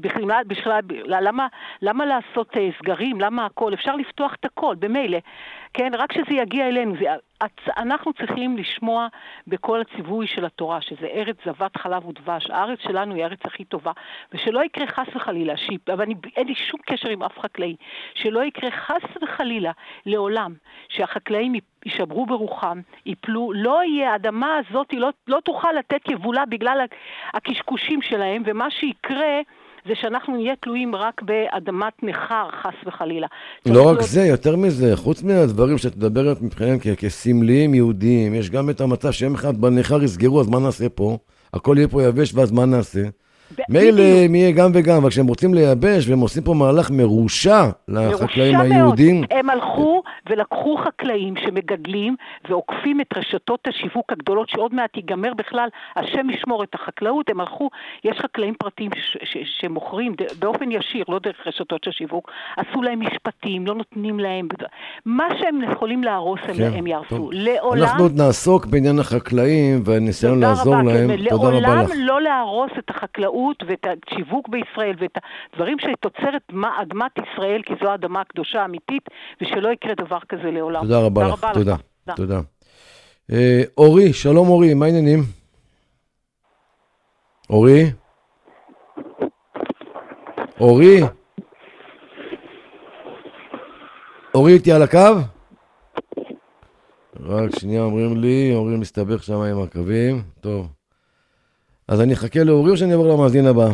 למה לעשות סגרים, למה הכל, אפשר לפתוח את הכל, במילא, כן, רק שזה יגיע אלינו, אנחנו צריכים לשמוע בכל הציווי של התורה, שזה ארץ זבת חלב ודבש, הארץ שלנו היא הארץ הכי טובה, ושלא יקרה חס וחלילה, אבל אין לי שום קשר עם אף חקלאי, שלא יקרה חס וחלילה לעולם, שהחקלאים יישברו ברוחם, ייפלו, לא יהיה, האדמה הזאת לא תוכל לתת יבולה בגלל הקשקושים שלהם, ומה שיקרה זה שאנחנו נהיה תלויים רק באדמת נחר, חס וחלילה. לא רק זה, יותר מזה, חוץ מהדברים שאת מדברת מבחינים כסמליים יהודיים, יש גם את המצב שהם אחד בנחר יסגרו, אז מה נעשה פה? הכל יהיה פה יבש, ואז מה נעשה? מילא מי יהיה גם וגם, אבל כשהם רוצים לייבש, והם עושים פה מהלך מרושע לחקלאים היהודים. הם הלכו ולקחו חקלאים שמגדלים ועוקפים את רשתות השיווק הגדולות, שעוד מעט ייגמר בכלל, השם ישמור את החקלאות, הם הלכו, יש חקלאים פרטיים שמוכרים באופן ישיר, לא דרך רשתות השיווק, עשו להם משפטים, לא נותנים להם, מה שהם יכולים להרוס הם יעשו. אנחנו עוד נעסוק בעניין החקלאים, והניסיון לעזור להם. תודה רבה לך. לעולם לא להרוס את החקלאות, ואת השיווק בישראל, ואת הדברים שתוצרת אדמת ישראל, כי זו האדמה הקדושה האמיתית, ושלא יקרה דבר כזה לעולם. תודה רבה לך, תודה. אורי, שלום אורי, מה העניינים? אורי? אורי איתי על הקו? רק שנייה אומרים לי, אורי מסתבך שם עם הקווים, טוב. אז אני אחכה לאורי או שאני אעבור למאזין הבא?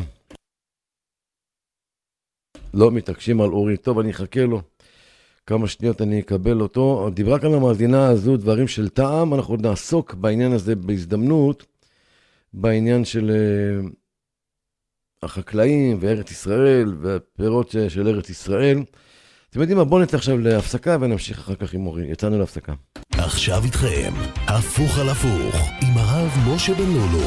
לא, מתעקשים על אורי. טוב, אני אחכה לו. כמה שניות אני אקבל אותו. דיברה כאן המאזינה הזו דברים של טעם. אנחנו עוד נעסוק בעניין הזה בהזדמנות, בעניין של החקלאים וארץ ישראל והפירות של ארץ ישראל. אתם יודעים מה? בואו נצא עכשיו להפסקה ונמשיך אחר כך עם אורי. יצאנו להפסקה. עכשיו איתכם, הפוך על הפוך, עם הרב משה בן לולו.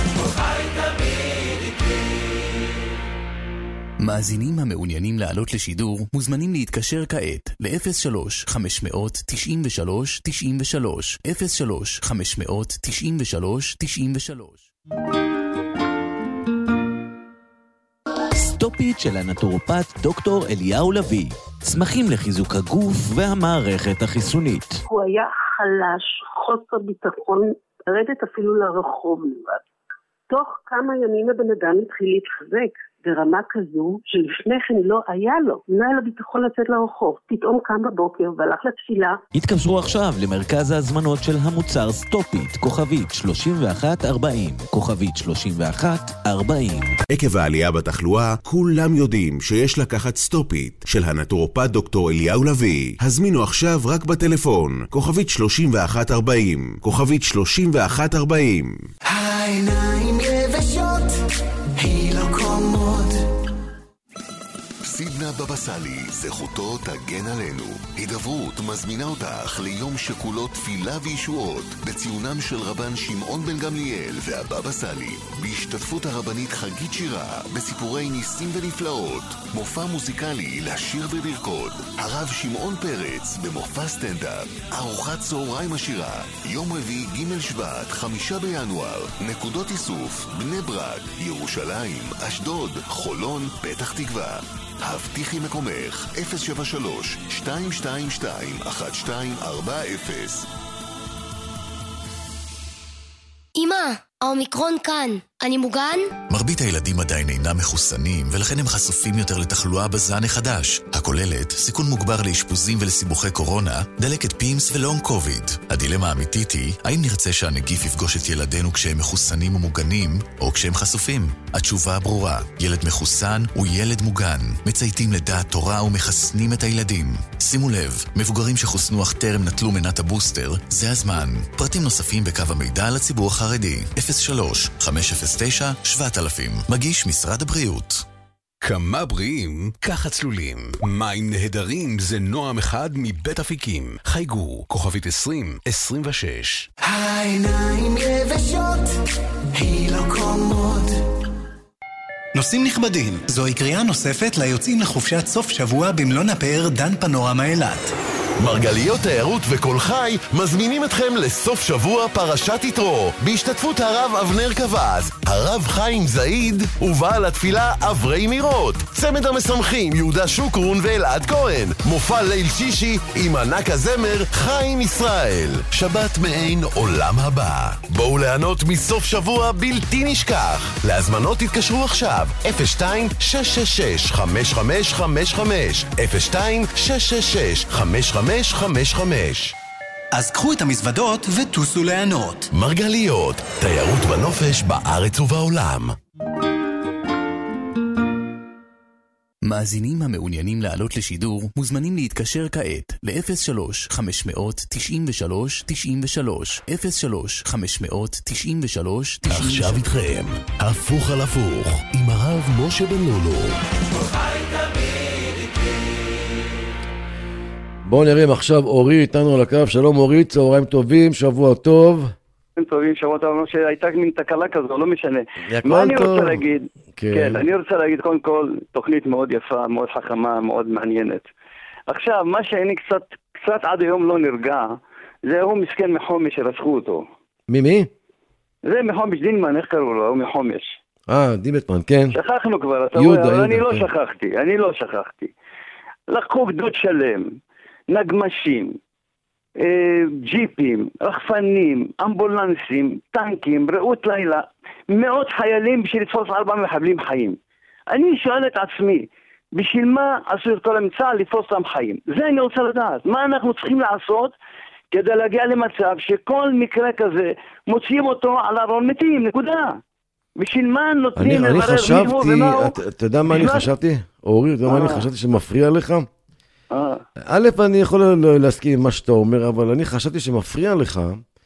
מאזינים המעוניינים לעלות לשידור מוזמנים להתקשר כעת ל-03-593-93-93 03-593-93-93. סטופית של הנטורופט דוקטור אליהו לוי. צמחים לחיזוק הגוף והמערכת החיסונית. הוא היה חלש, חוסר ביטחון, לרדת אפילו לרחוב לבד. תוך כמה ימים הבן אדם התחיל להתחזק ברמה כזו שלפני כן לא היה לו ביטחון לצאת לרחוב. פתאום קם בבוקר והלך לתפילה. התקשרו עכשיו למרכז ההזמנות של המוצר סטופיט, כוכבית 3140, כוכבית 3140. עקב העלייה בתחלואה, כולם יודעים שיש לקחת סטופיט של הנטורופט דוקטור אליהו לוי. הזמינו עכשיו רק בטלפון, כוכבית 3140, כוכבית 3140. העיניים יבשות, היא לא קומות. סידנה בבא סאלי, זכותו תגן עלינו. הידברות מזמינה אותך ליום שכולו תפילה וישועות בציונם של רבן שמעון בן גמליאל והבבא סאלי, בהשתתפות הרבנית חגית שירה בסיפורי ניסים ונפלאות, מופע מוזיקלי לשיר ולרקוד, הרב שמעון פרץ במופע סטנדאפ, ארוחת צהריים עשירה, יום רביעי ג' שבט 5 בינואר, נקודות איסוף בני ברק, ירושלים, אשדוד, חולון, פתח תקווה. הבטיחי מקומך 073-222-1240. אמא, האומיקרון כאן. אני מוגן? מרבית הילדים עדיין אינם מחוסנים, ולכן הם חשופים יותר לתחלואה בזן החדש, הכוללת סיכון מוגבר לאשפוזים ולסיבוכי קורונה, דלקת פימס ולונג קוביד. הדילמה האמיתית היא, האם נרצה שהנגיף יפגוש את ילדינו כשהם מחוסנים ומוגנים, או כשהם חשופים? התשובה ברורה, ילד מחוסן הוא ילד מוגן. מצייתים לדעת תורה ומחסנים את הילדים. שימו לב, מבוגרים שחוסנו אך טרם נטלו מנת הבוסטר, זה הזמן. פרטים נוספים בקו המידע לציבור החרדי, 03-509-7000. מגיש משרד הבריאות. כמה בריאים, ככה צלולים. מים נהדרים זה נועם אחד מבית אפיקים. חייגו, כוכבית 2026. העיניים יבשות, היא לא קומות. נוסעים נכבדים, זוהי קריאה נוספת ליוצאים לחופשת סוף שבוע במלון הפאר דן פנורמה אילת. מרגליות תיירות וכל חי מזמינים אתכם לסוף שבוע פרשת יתרו בהשתתפות הרב אבנר קבז, הרב חיים זעיד ובעל התפילה אברי מירות, צמד המשמחים יהודה שוקרון ואלעד כהן, מופע ליל שישי עם ענק הזמר חיים ישראל, שבת מעין עולם הבא. בואו ליהנות מסוף שבוע בלתי נשכח. להזמנות תתקשרו עכשיו 02-666-5555 02-666-5555. אז קחו את המזוודות וטוסו ליהנות. מרגליות, תיירות בנופש בארץ ובעולם. מאזינים המעוניינים לעלות לשידור מוזמנים להתקשר כעת ל-03-593-93-93 03-593-93. עכשיו איתכם, הפוך על הפוך עם הרב משה בן לולו. בואו נראים עכשיו אורי איתנו על הקו. שלום אורי, צהריים טובים, שבוע טוב. טובים, שבוע טוב, שהייתה מין תקלה כזו, לא משנה. מה אני רוצה להגיד? כן, אני רוצה להגיד קודם כל, תוכנית מאוד יפה, מאוד חכמה, מאוד מעניינת. עכשיו, מה שאני קצת עד היום לא נרגע, זה הוא מסכן מחומש שרצחו אותו. מי? זה מחומש דינמן, איך קראו לו? הוא מחומש. דימטמן, כן. שכחנו כבר, אתה רואה, אני לא שכחתי. לקחו גדוד שלם, נגמשים, ג'יפים, רחפנים, אמבולנסים, טנקים, ראות לילה, מאות חיילים בשביל לתפוס 4 מחבלים חיים. אני שואל את עצמי, בשביל מה עשו את כל המצע לתפוס אותם חיים? זה אני רוצה לדעת. מה אנחנו צריכים לעשות כדי להגיע למצב שכל מקרה כזה מוציאים אותו על ארון מתים, נקודה. בשביל מה נותנים אני חשבתי, אתה יודע מה אני חשבתי? אורי, אתה יודע מה אני חשבתי שמפריע לך? א', אני יכול להסכים עם מה שאתה אומר, אבל אני חשבתי שמפריע לך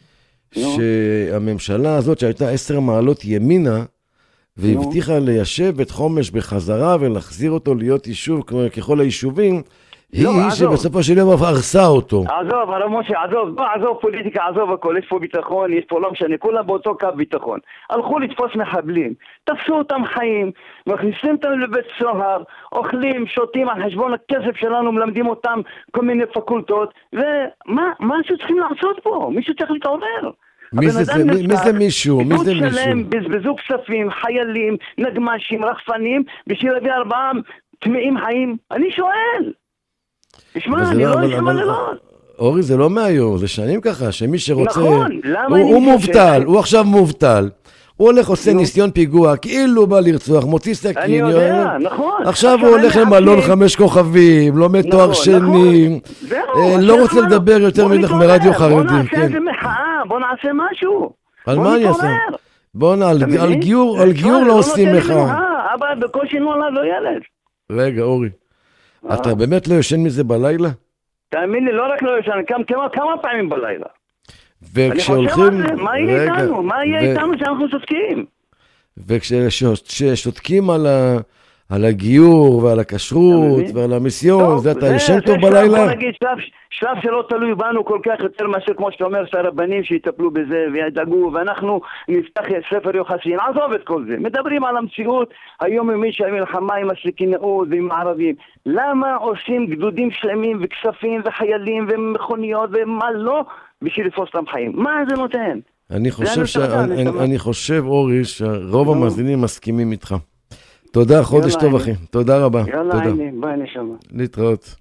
שהממשלה הזאת שהייתה 10 מעלות ימינה והבטיחה ליישב את חומש בחזרה ולהחזיר אותו להיות יישוב ככל היישובים, היא שבסופו של יום הרסה אותו. עזוב, הרב משה, עזוב פוליטיקה, עזוב הכל, יש פה ביטחון, יש פה לא משנה, כולם באותו קו ביטחון. הלכו לתפוס מחבלים, תפסו אותם חיים, מכניסים אותם לבית סוהר, אוכלים, שותים על חשבון הכסף שלנו, מלמדים אותם כל מיני פקולטות, ומשהו צריכים לעשות פה, מישהו צריך להתעורר. מי זה מישהו? גדוד שלם, בזבזו כספים, חיילים, נגמשים, רחפנים, בשביל להביא 4 טמאים חיים. אני שואל, תשמע, אני לא אשמע לילות. אורי, זה לא מהיום, זה שנים ככה, שמי שרוצה... נכון, למה הוא מובטל, הוא עכשיו מובטל. הוא הולך, עושה ניסיון פיגוע, כאילו בא לרצוח, מוציא סכין. אני יודע, נכון. עכשיו הוא הולך למלון 5 כוכבים, לומד תואר שני, לא רוצה לדבר יותר מלך מרדיו חרדי. בוא נעשה איזה מחאה, בוא נעשה משהו. על מה אני אעשה? בוא נעשה, על גיור לא עושים מחאה. אבא בקושי נולד לו ילד. רגע, אורי, אתה באמת לא ישן מזה בלילה? תאמין לי, לא רק לא ישן, כמה פעמים בלילה. וכשהולכים... מה יהיה איתנו? מה יהיה איתנו שאנחנו שותקים? וכששותקים על הגיור ועל הכשרות ועל המיסיון, זה אתה ישן טוב בלילה? בוא נגיד שלב שלא תלוי בנו כל כך יותר מאשר כמו שאתה אומר שהרבנים שיטפלו בזה וידאגו ואנחנו נפתח ספר יוחסין, עזוב את כל זה. מדברים על המציאות היומיומית של המלחמה עם הסכינאות ועם הערבים. למה עושים גדודים שלמים וכספים וחיילים ומכוניות ומה לא בשביל לתפוס אותם חיים? מה זה נותן? אני חושב, אורי, שרוב המאזינים מסכימים איתך. תודה, חודש טוב אחי, תודה רבה. יאללה, הנה, ביי נשמה. להתראות.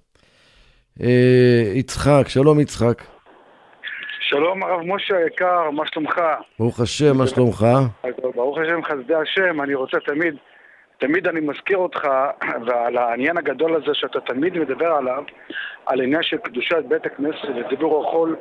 יצחק, שלום יצחק. שלום הרב משה היקר, מה שלומך? ברוך השם, מה שלומך? ברוך השם, חסדי השם, אני רוצה תמיד אני מזכיר אותך ועל העניין הגדול הזה שאתה תמיד מדבר עליו, על עניין של קדושת בית הכנסת ודיבור החול.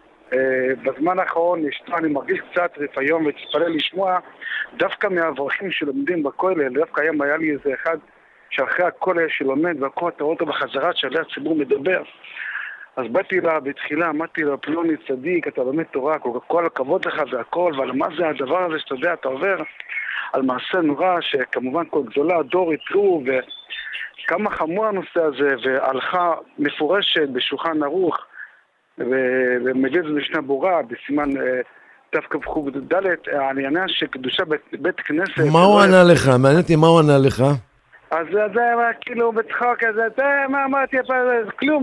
בזמן האחרון אני מרגיש קצת רפיון ותתפלל לשמוע דווקא מהאברכים שלומדים בכולל. דווקא היום היה לי איזה אחד שאחרי הכולל שלומד והכל אתה רואה אותו בחזרה שעלי הציבור מדבר, אז באתי לה בתחילה, אמרתי לה פלוני צדיק, אתה לומד תורה, כל הכבוד לך והכל, ועל מה זה הדבר הזה שאתה יודע, אתה עובר על מעשה נורא שכמובן כל גדולה הדור יתלו וכמה חמור הנושא הזה, והלכה מפורשת בשולחן ערוך ומביא את זה משנה ברורה בסימן תק"ד, העניין שקדושה בית כנסת. מה הוא ענה לך? מעניין אותי מה הוא ענה לך. אז זה היה כאילו בצחוק כזה, מה אמרתי, כלום.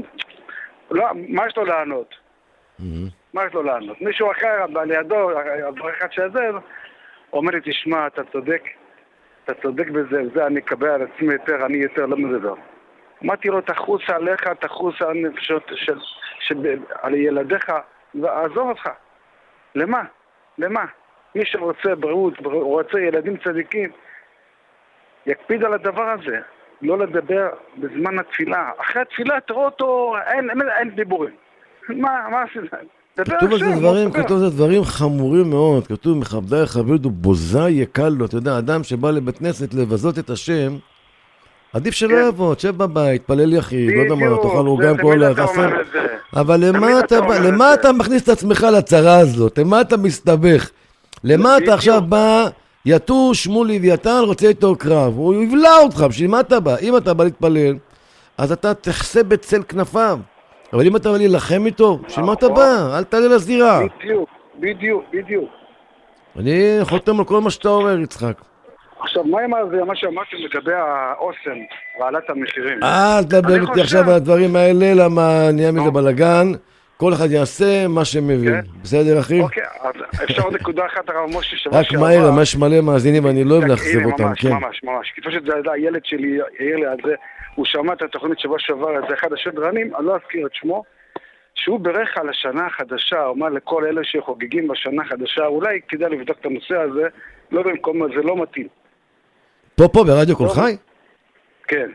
מה יש לו לענות? מה יש לו לענות? מישהו אחר לידו, אחד שזה, אומר לי, תשמע, אתה צודק בזה, וזה אני אקבל על עצמי יותר, אני יותר לא מדבר. אמרתי לו, תחוס עליך, תחוס על נפשות על ילדיך, ועזוב אותך. למה? מי שרוצה בריאות, רוצה ילדים צדיקים, יקפיד על הדבר הזה. לא לדבר בזמן התפילה. אחרי התפילה תראו אותו, אין דיבורים. מה עשית? כתוב זה דברים חמורים מאוד. כתוב, מכבדי יכבדו, בוזה יקל לו. אתה יודע, אדם שבא לבית כנסת לבזות את השם, עדיף שלא יבוא, תשב בבית, פלל יחיד, לא יודע מה, תאכל עוגה כל הזמן. אבל למה אתה מכניס את עצמך לצרה הזאת? למה אתה מסתבך? למה אתה עכשיו בא, יתור שמולי ויתן רוצה איתו קרב, הוא יבלע אותך, בשביל מה אתה בא? אם אתה בא להתפלל, אז אתה תחסה בצל כנפיו. אבל אם אתה בא להילחם איתו, בשביל מה אתה בא? אל תעלה לזירה. בדיוק. אני חותם על כל מה שאתה אומר, יצחק. עכשיו, מה שאמרתי לגבי האוסם ועלת המחירים? תדבר איתי עכשיו על הדברים האלה, למה נהיה מזה בלגן, כל אחד יעשה מה שמבין. בסדר, אחי? אוקיי, אז אפשר עוד נקודה אחת, הרב משה, שבוע רק מהר, יש מלא מאזינים ואני לא אוהב להחזב אותם, כן. ממש. כפי שזה הילד שלי העיר לי על זה, הוא שמע את התוכנית שבוע שעבר, זה אחד השדרנים, אני לא אזכיר את שמו, שהוא ברך על השנה החדשה, הוא אומר לכל אלה שחוגגים בשנה החדשה, אולי כדאי לבדוק את הנושא הזה, לא במקום הזה, לא מתאים. פה ברדיו כל חי? כן.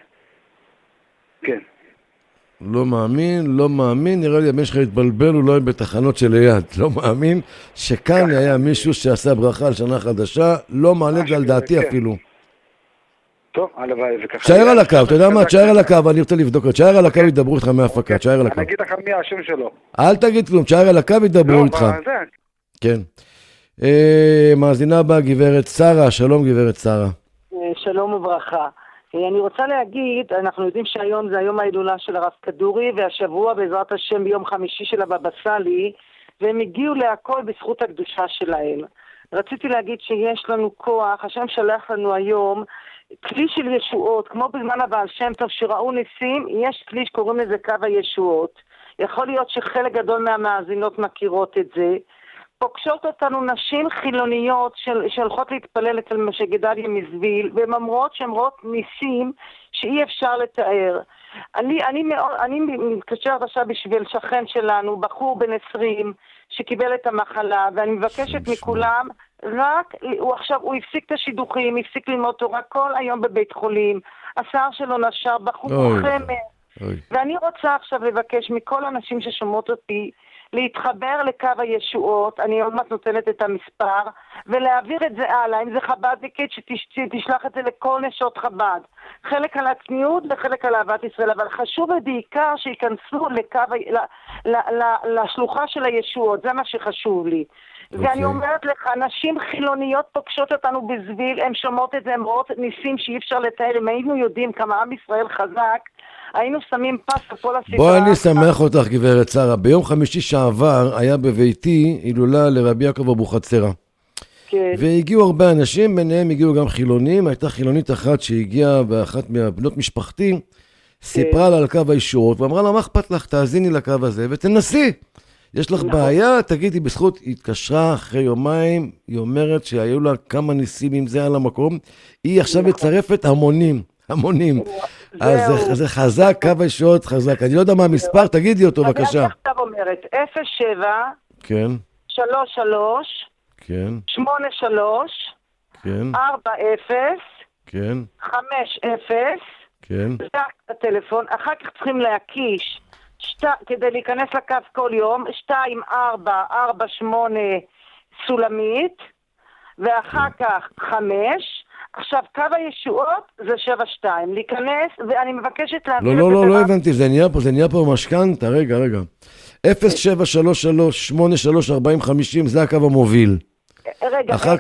לא מאמין, נראה לי הבן שלך התבלבל אולי בתחנות שליד. לא מאמין שכאן היה מישהו שעשה ברכה על שנה חדשה, לא מעלה את זה על דעתי אפילו. טוב, הלוואי וככה. תשאר על הקו, אתה יודע מה? תשאר על הקו, אני רוצה לבדוק. תשאר על הקו, ידברו איתך מהפקה, תשאר על הקו. אני אגיד לך מי השם שלו. אל תגיד כלום, תשאר על הקו, ידברו איתך. כן. מאזינה בה גברת שרה, שלום גברת שרה. שלום וברכה. אני רוצה להגיד, אנחנו יודעים שהיום זה היום ההילולה של הרב כדורי, והשבוע בעזרת השם ביום חמישי של הבבא סאלי, והם הגיעו להכל בזכות הקדושה שלהם. רציתי להגיד שיש לנו כוח, השם שלח לנו היום כלי של ישועות, כמו בזמן הבעל שם טוב שראו ניסים, יש כלי שקוראים לזה קו הישועות. יכול להיות שחלק גדול מהמאזינות מכירות את זה. פוגשות אותנו נשים חילוניות שהולכות להתפלל אצל משה גדליה מזוויל, והן אומרות שהן רואות ניסים שאי אפשר לתאר. אני מתקשרת עכשיו בשביל שכן שלנו, בחור בן 20 שקיבל את המחלה, ואני מבקשת מכולם, הוא הפסיק את השידוכים, הפסיק ללמוד תורה כל היום בבית חולים, השיער שלו נשר, בחור חמר, ואני רוצה עכשיו לבקש מכל האנשים ששומעות אותי, להתחבר לקו הישועות, אני עוד מעט נותנת את המספר, ולהעביר את זה הלאה, אם זה חב"דניקית, שתשלח את זה לכל נשות חב"ד. חלק על הצניעות וחלק על אהבת ישראל, אבל חשוב בעיקר שיכנסו לשלוחה של הישועות, זה מה שחשוב לי. ואני אומרת לך, נשים חילוניות פוגשות אותנו בזביל, הן שומעות את זה, הן רואות ניסים שאי אפשר לתאר, אם היינו יודעים כמה עם ישראל חזק, היינו שמים פס בכל הסדרה. בוא אני שמח אותך גברת שרה, ביום חמישי שעבר היה בביתי הילולה לרבי יעקב אבוחצירא. כן. והגיעו הרבה אנשים, ביניהם הגיעו גם חילונים, הייתה חילונית אחת שהגיעה באחת מהבנות משפחתי, סיפרה לה על קו הישועות, ואמרה לה, מה אכפת לך, תאזיני לקו הזה ותנסי. יש לך בעיה, תגידי, בזכות, היא התקשרה אחרי יומיים, היא אומרת שהיו לה כמה ניסים עם זה על המקום, היא עכשיו מצרפת המונים. אז זה חזק, קו הישועות חזק. אני לא יודע מה המספר, תגידי אותו בבקשה. אני עכשיו אומרת, 07, כן, 33, כן, 83, כן, 40, כן, 50, כן. זה הטלפון, אחר כך צריכים להקיש, כדי להיכנס לקו כל יום, 2448 סולמית, ואחר כך 5, עכשיו קו הישועות זה 72, להיכנס, ואני מבקשת להעביר... לא הבנתי, זה נהיה פה משכנתה, רגע. 0733-834050, זה הקו המוביל. רגע, אחרי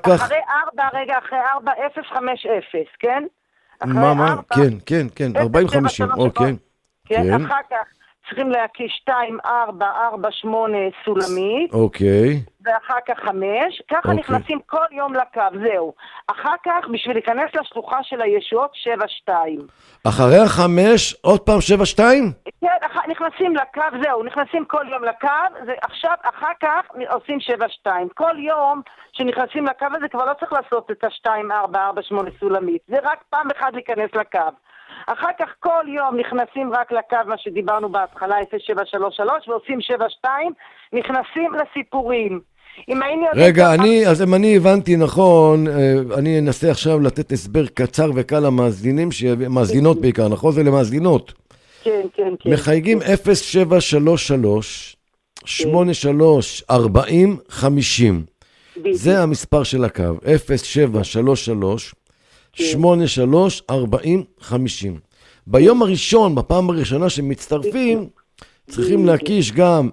4050, כן? מה? כן, 4050, אוקיי. כן, אחר כך צריכים להקיש 2448 סולמית. אוקיי. ואחר כך 5. ככה נכנסים כל יום לקו, זהו. אחר כך, בשביל להיכנס לשלוחה של הישועות, 72. אחרי 5, עוד פעם 72? כן, נכנסים לקו, זהו. נכנסים כל יום לקו, עכשיו, אחר כך עושים 72. כל יום שנכנסים לקו הזה, כבר לא צריך לעשות את ה-2448 סולמית. זה רק פעם אחת להיכנס לקו. אחר כך כל יום נכנסים רק לקו, מה שדיברנו בהתחלה, 0733, ועושים 72, נכנסים לסיפורים. רגע, אז אם אני הבנתי נכון, אני אנסה עכשיו לתת הסבר קצר וקל למאזינים, מאזינות בעיקר, נכון? זה למאזינות. כן. מחייגים 0733-834050. זה המספר של הקו, 0733-834050. ביום הראשון, בפעם הראשונה שמצטרפים, צריכים להקיש גם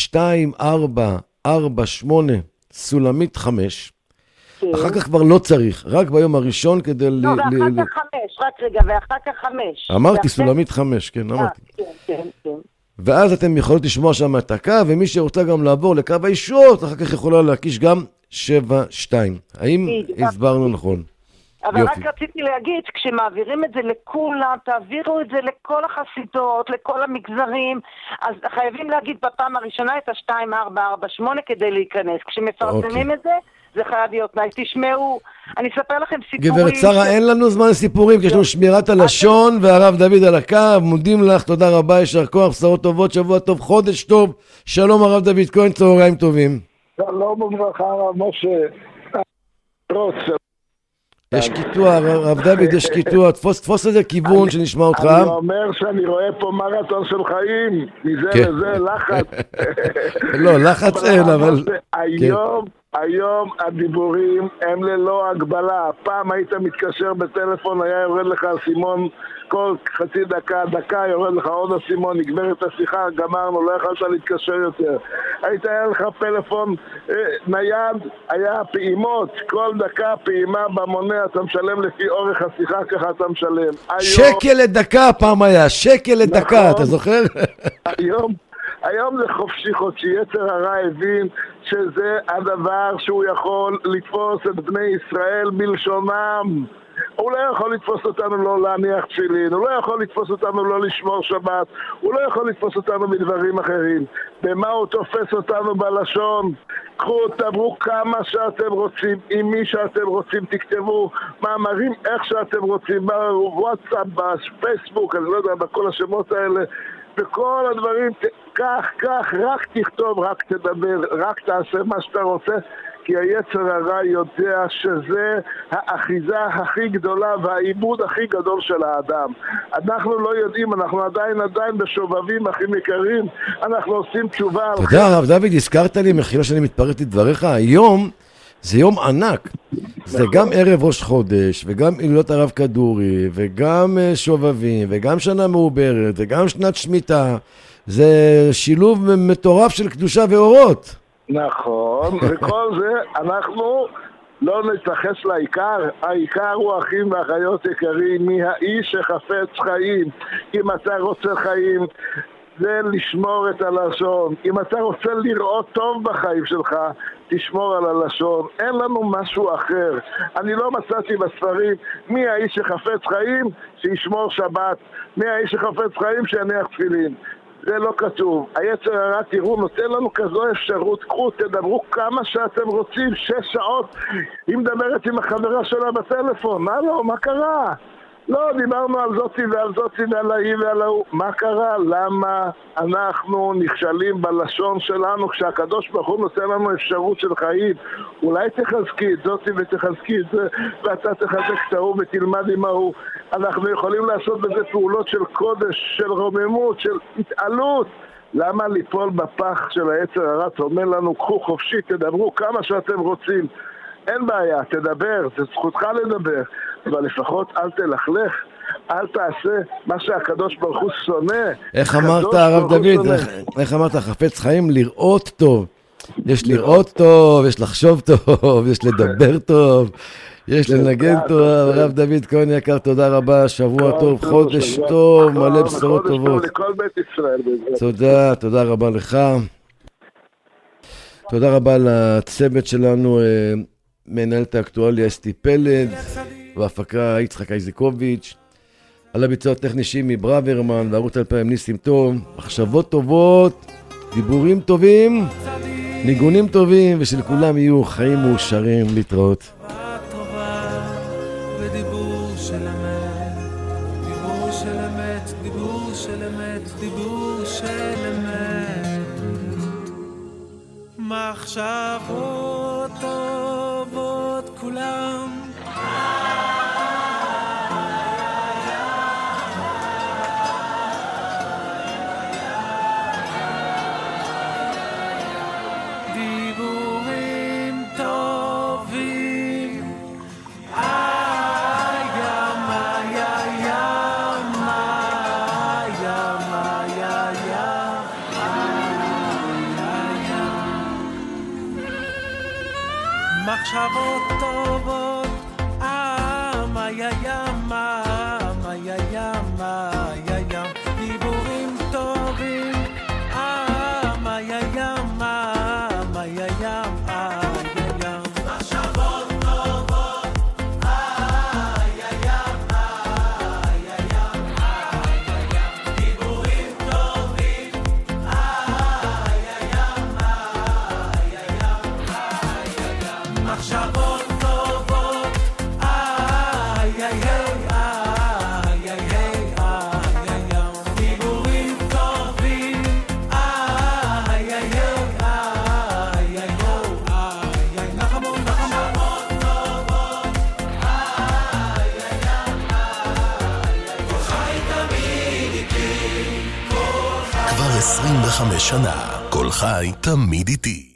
2448 סולמית 5. אחר כך כבר לא צריך, רק ביום הראשון כדי... לא, ואחר כך 5, רק רגע, ואחר כך 5. אמרתי סולמית 5, כן, אמרתי. כן. ואז אתם יכולים לשמוע שם את הקו, ומי שרוצה גם לעבור לקו הישועות, אחר כך יכולה להקיש גם 72. האם הסברנו נכון? אבל רק רציתי להגיד, כשמעבירים את זה לכולם, תעבירו את זה לכל החסידות, לכל המגזרים, אז חייבים להגיד בפעם הראשונה את ה-2448 כדי להיכנס. כשמפרסמים את זה, זה חייב להיות. תשמעו, אני אספר לכם סיפורים. גברת שרה, אין לנו זמן לסיפורים, כי יש לנו שמירת הלשון, והרב דוד על הקו, מודים לך, תודה רבה, ישר כוח, בשורות טובות, שבוע טוב, חודש טוב. שלום הרב דוד כהן, צהריים טובים. שלום וברכה, הרב משה. יש קיטוע, רב דוד, יש קיטוע, תפוס איזה כיוון שנשמע אותך. אני אומר שאני רואה פה מרתון של חיים, מזה לזה, לחץ. לא, לחץ אין, אבל... היום הדיבורים הם ללא הגבלה. פעם היית מתקשר בטלפון, היה יורד לך אסימון כל חצי דקה יורד לך עוד אסימון, נגמר את השיחה, גמרנו, לא יכולת להתקשר יותר. היה לך פלאפון נייד, היה פעימות, כל דקה פעימה במונה, אתה משלם לפי אורך השיחה, ככה אתה משלם. שקל לדקה פעם היה, שקל לדקה, אתה זוכר? היום זה חופשי חודשי, יצר הרע הבין שזה הדבר שהוא יכול לתפוס את בני ישראל בלשונם. הוא לא יכול לתפוס אותנו לא להניח תפילין, הוא לא יכול לתפוס אותנו לא לשמור שבת, הוא לא יכול לתפוס אותנו מדברים אחרים. במה הוא תופס אותנו בלשון? קחו, תדברו כמה שאתם רוצים, עם מי שאתם רוצים, תכתבו מאמרים איך שאתם רוצים, בוואטסאפ, בפייסבוק, אני לא יודע, בכל השמות האלה, בכל הדברים, כך, רק תכתוב, רק תדבר, רק תעשה מה שאתה רוצה, כי היצר הרע יודע שזה האחיזה הכי גדולה והעיבוד הכי גדול של האדם. אנחנו לא יודעים, אנחנו עדיין בשובבים הכי יקרים, אנחנו עושים תשובה. אתה יודע, הרב דוד, הזכרת לי, מחילה שאני מתפרט את דבריך, היום זה יום ענק. זה גם ערב ראש חודש, וגם הילולות הרב כדורי, וגם שובבים, וגם שנה מעוברת, וגם שנת שמיטה. זה שילוב מטורף של קדושה ואורות. נכון, וכל זה אנחנו לא נתייחס לעיקר. העיקר הוא אחים ואחיות יקרים, מי האיש שחפץ חיים. אם אתה רוצה חיים, זה לשמור את הלשון. אם אתה רוצה לראות טוב בחיים שלך, תשמור על הלשון. אין לנו משהו אחר. אני לא מצאתי בספרים מי האיש שחפץ חיים שישמור שבת, מי האיש שחפץ חיים שיניח תפילין. זה לא כתוב. היצר הרע, תראו, נותן לנו כזו אפשרות. קחו, תדברו כמה שאתם רוצים, 6 שעות. היא מדברת עם החברה שלה בטלפון. מה לא? מה קרה? לא, דיברנו על זאתי ועל זאתי ועל ההיא ועל ההוא. מה קרה? למה אנחנו נכשלים בלשון שלנו כשהקדוש ברוך הוא נותן לנו אפשרות של חיים? אולי תחזקי את זאתי ותחזקי את זה, ואתה תחזק את ההוא ותלמד עם ההוא. אנחנו יכולים לעשות בזה פעולות של קודש, של רוממות, של התעלות. למה ליפול בפח של היצר הרע? אומר לנו, קחו חופשי, תדברו כמה שאתם רוצים. אין בעיה, תדבר, זה זכותך לדבר, אבל לפחות אל תלכלך, אל תעשה מה שהקדוש ברוך הוא שונא. איך אמרת הרב דוד, איך אמרת, חפץ חיים לראות טוב. יש לראות טוב, יש לחשוב טוב, יש לדבר טוב, יש לנגן טוב. הרב דוד כהן יקר, תודה רבה, שבוע טוב, חודש טוב, מלא בשורות טובות. לכל בית ישראל. תודה רבה לך. תודה רבה לצוות שלנו, מנהלת האקטואליה אסתי פלד, והפקה יצחק איזיקוביץ', על הביצוע הטכני שימי ברוורמן, וערוץ 2000 ניסים טוב. מחשבות טובות, דיבורים טובים, ניגונים טובים, ושל כולם יהיו חיים מאושרים. להתראות. ודיבור של אמת, דיבור של אמת, דיבור של אמת, דיבור של אמת. מחשבות טובות כולם, דיבורים טובים, מחשבות טובות, דיבורים טובים, מחשבות טובות, דיבורים טובים, מחשבות טובות, דיבורים טובים, נחמות, מחשבות טובות, כל חי תמיד איתי, כל חי. כבר 25 שנה, כל חי תמיד איתי.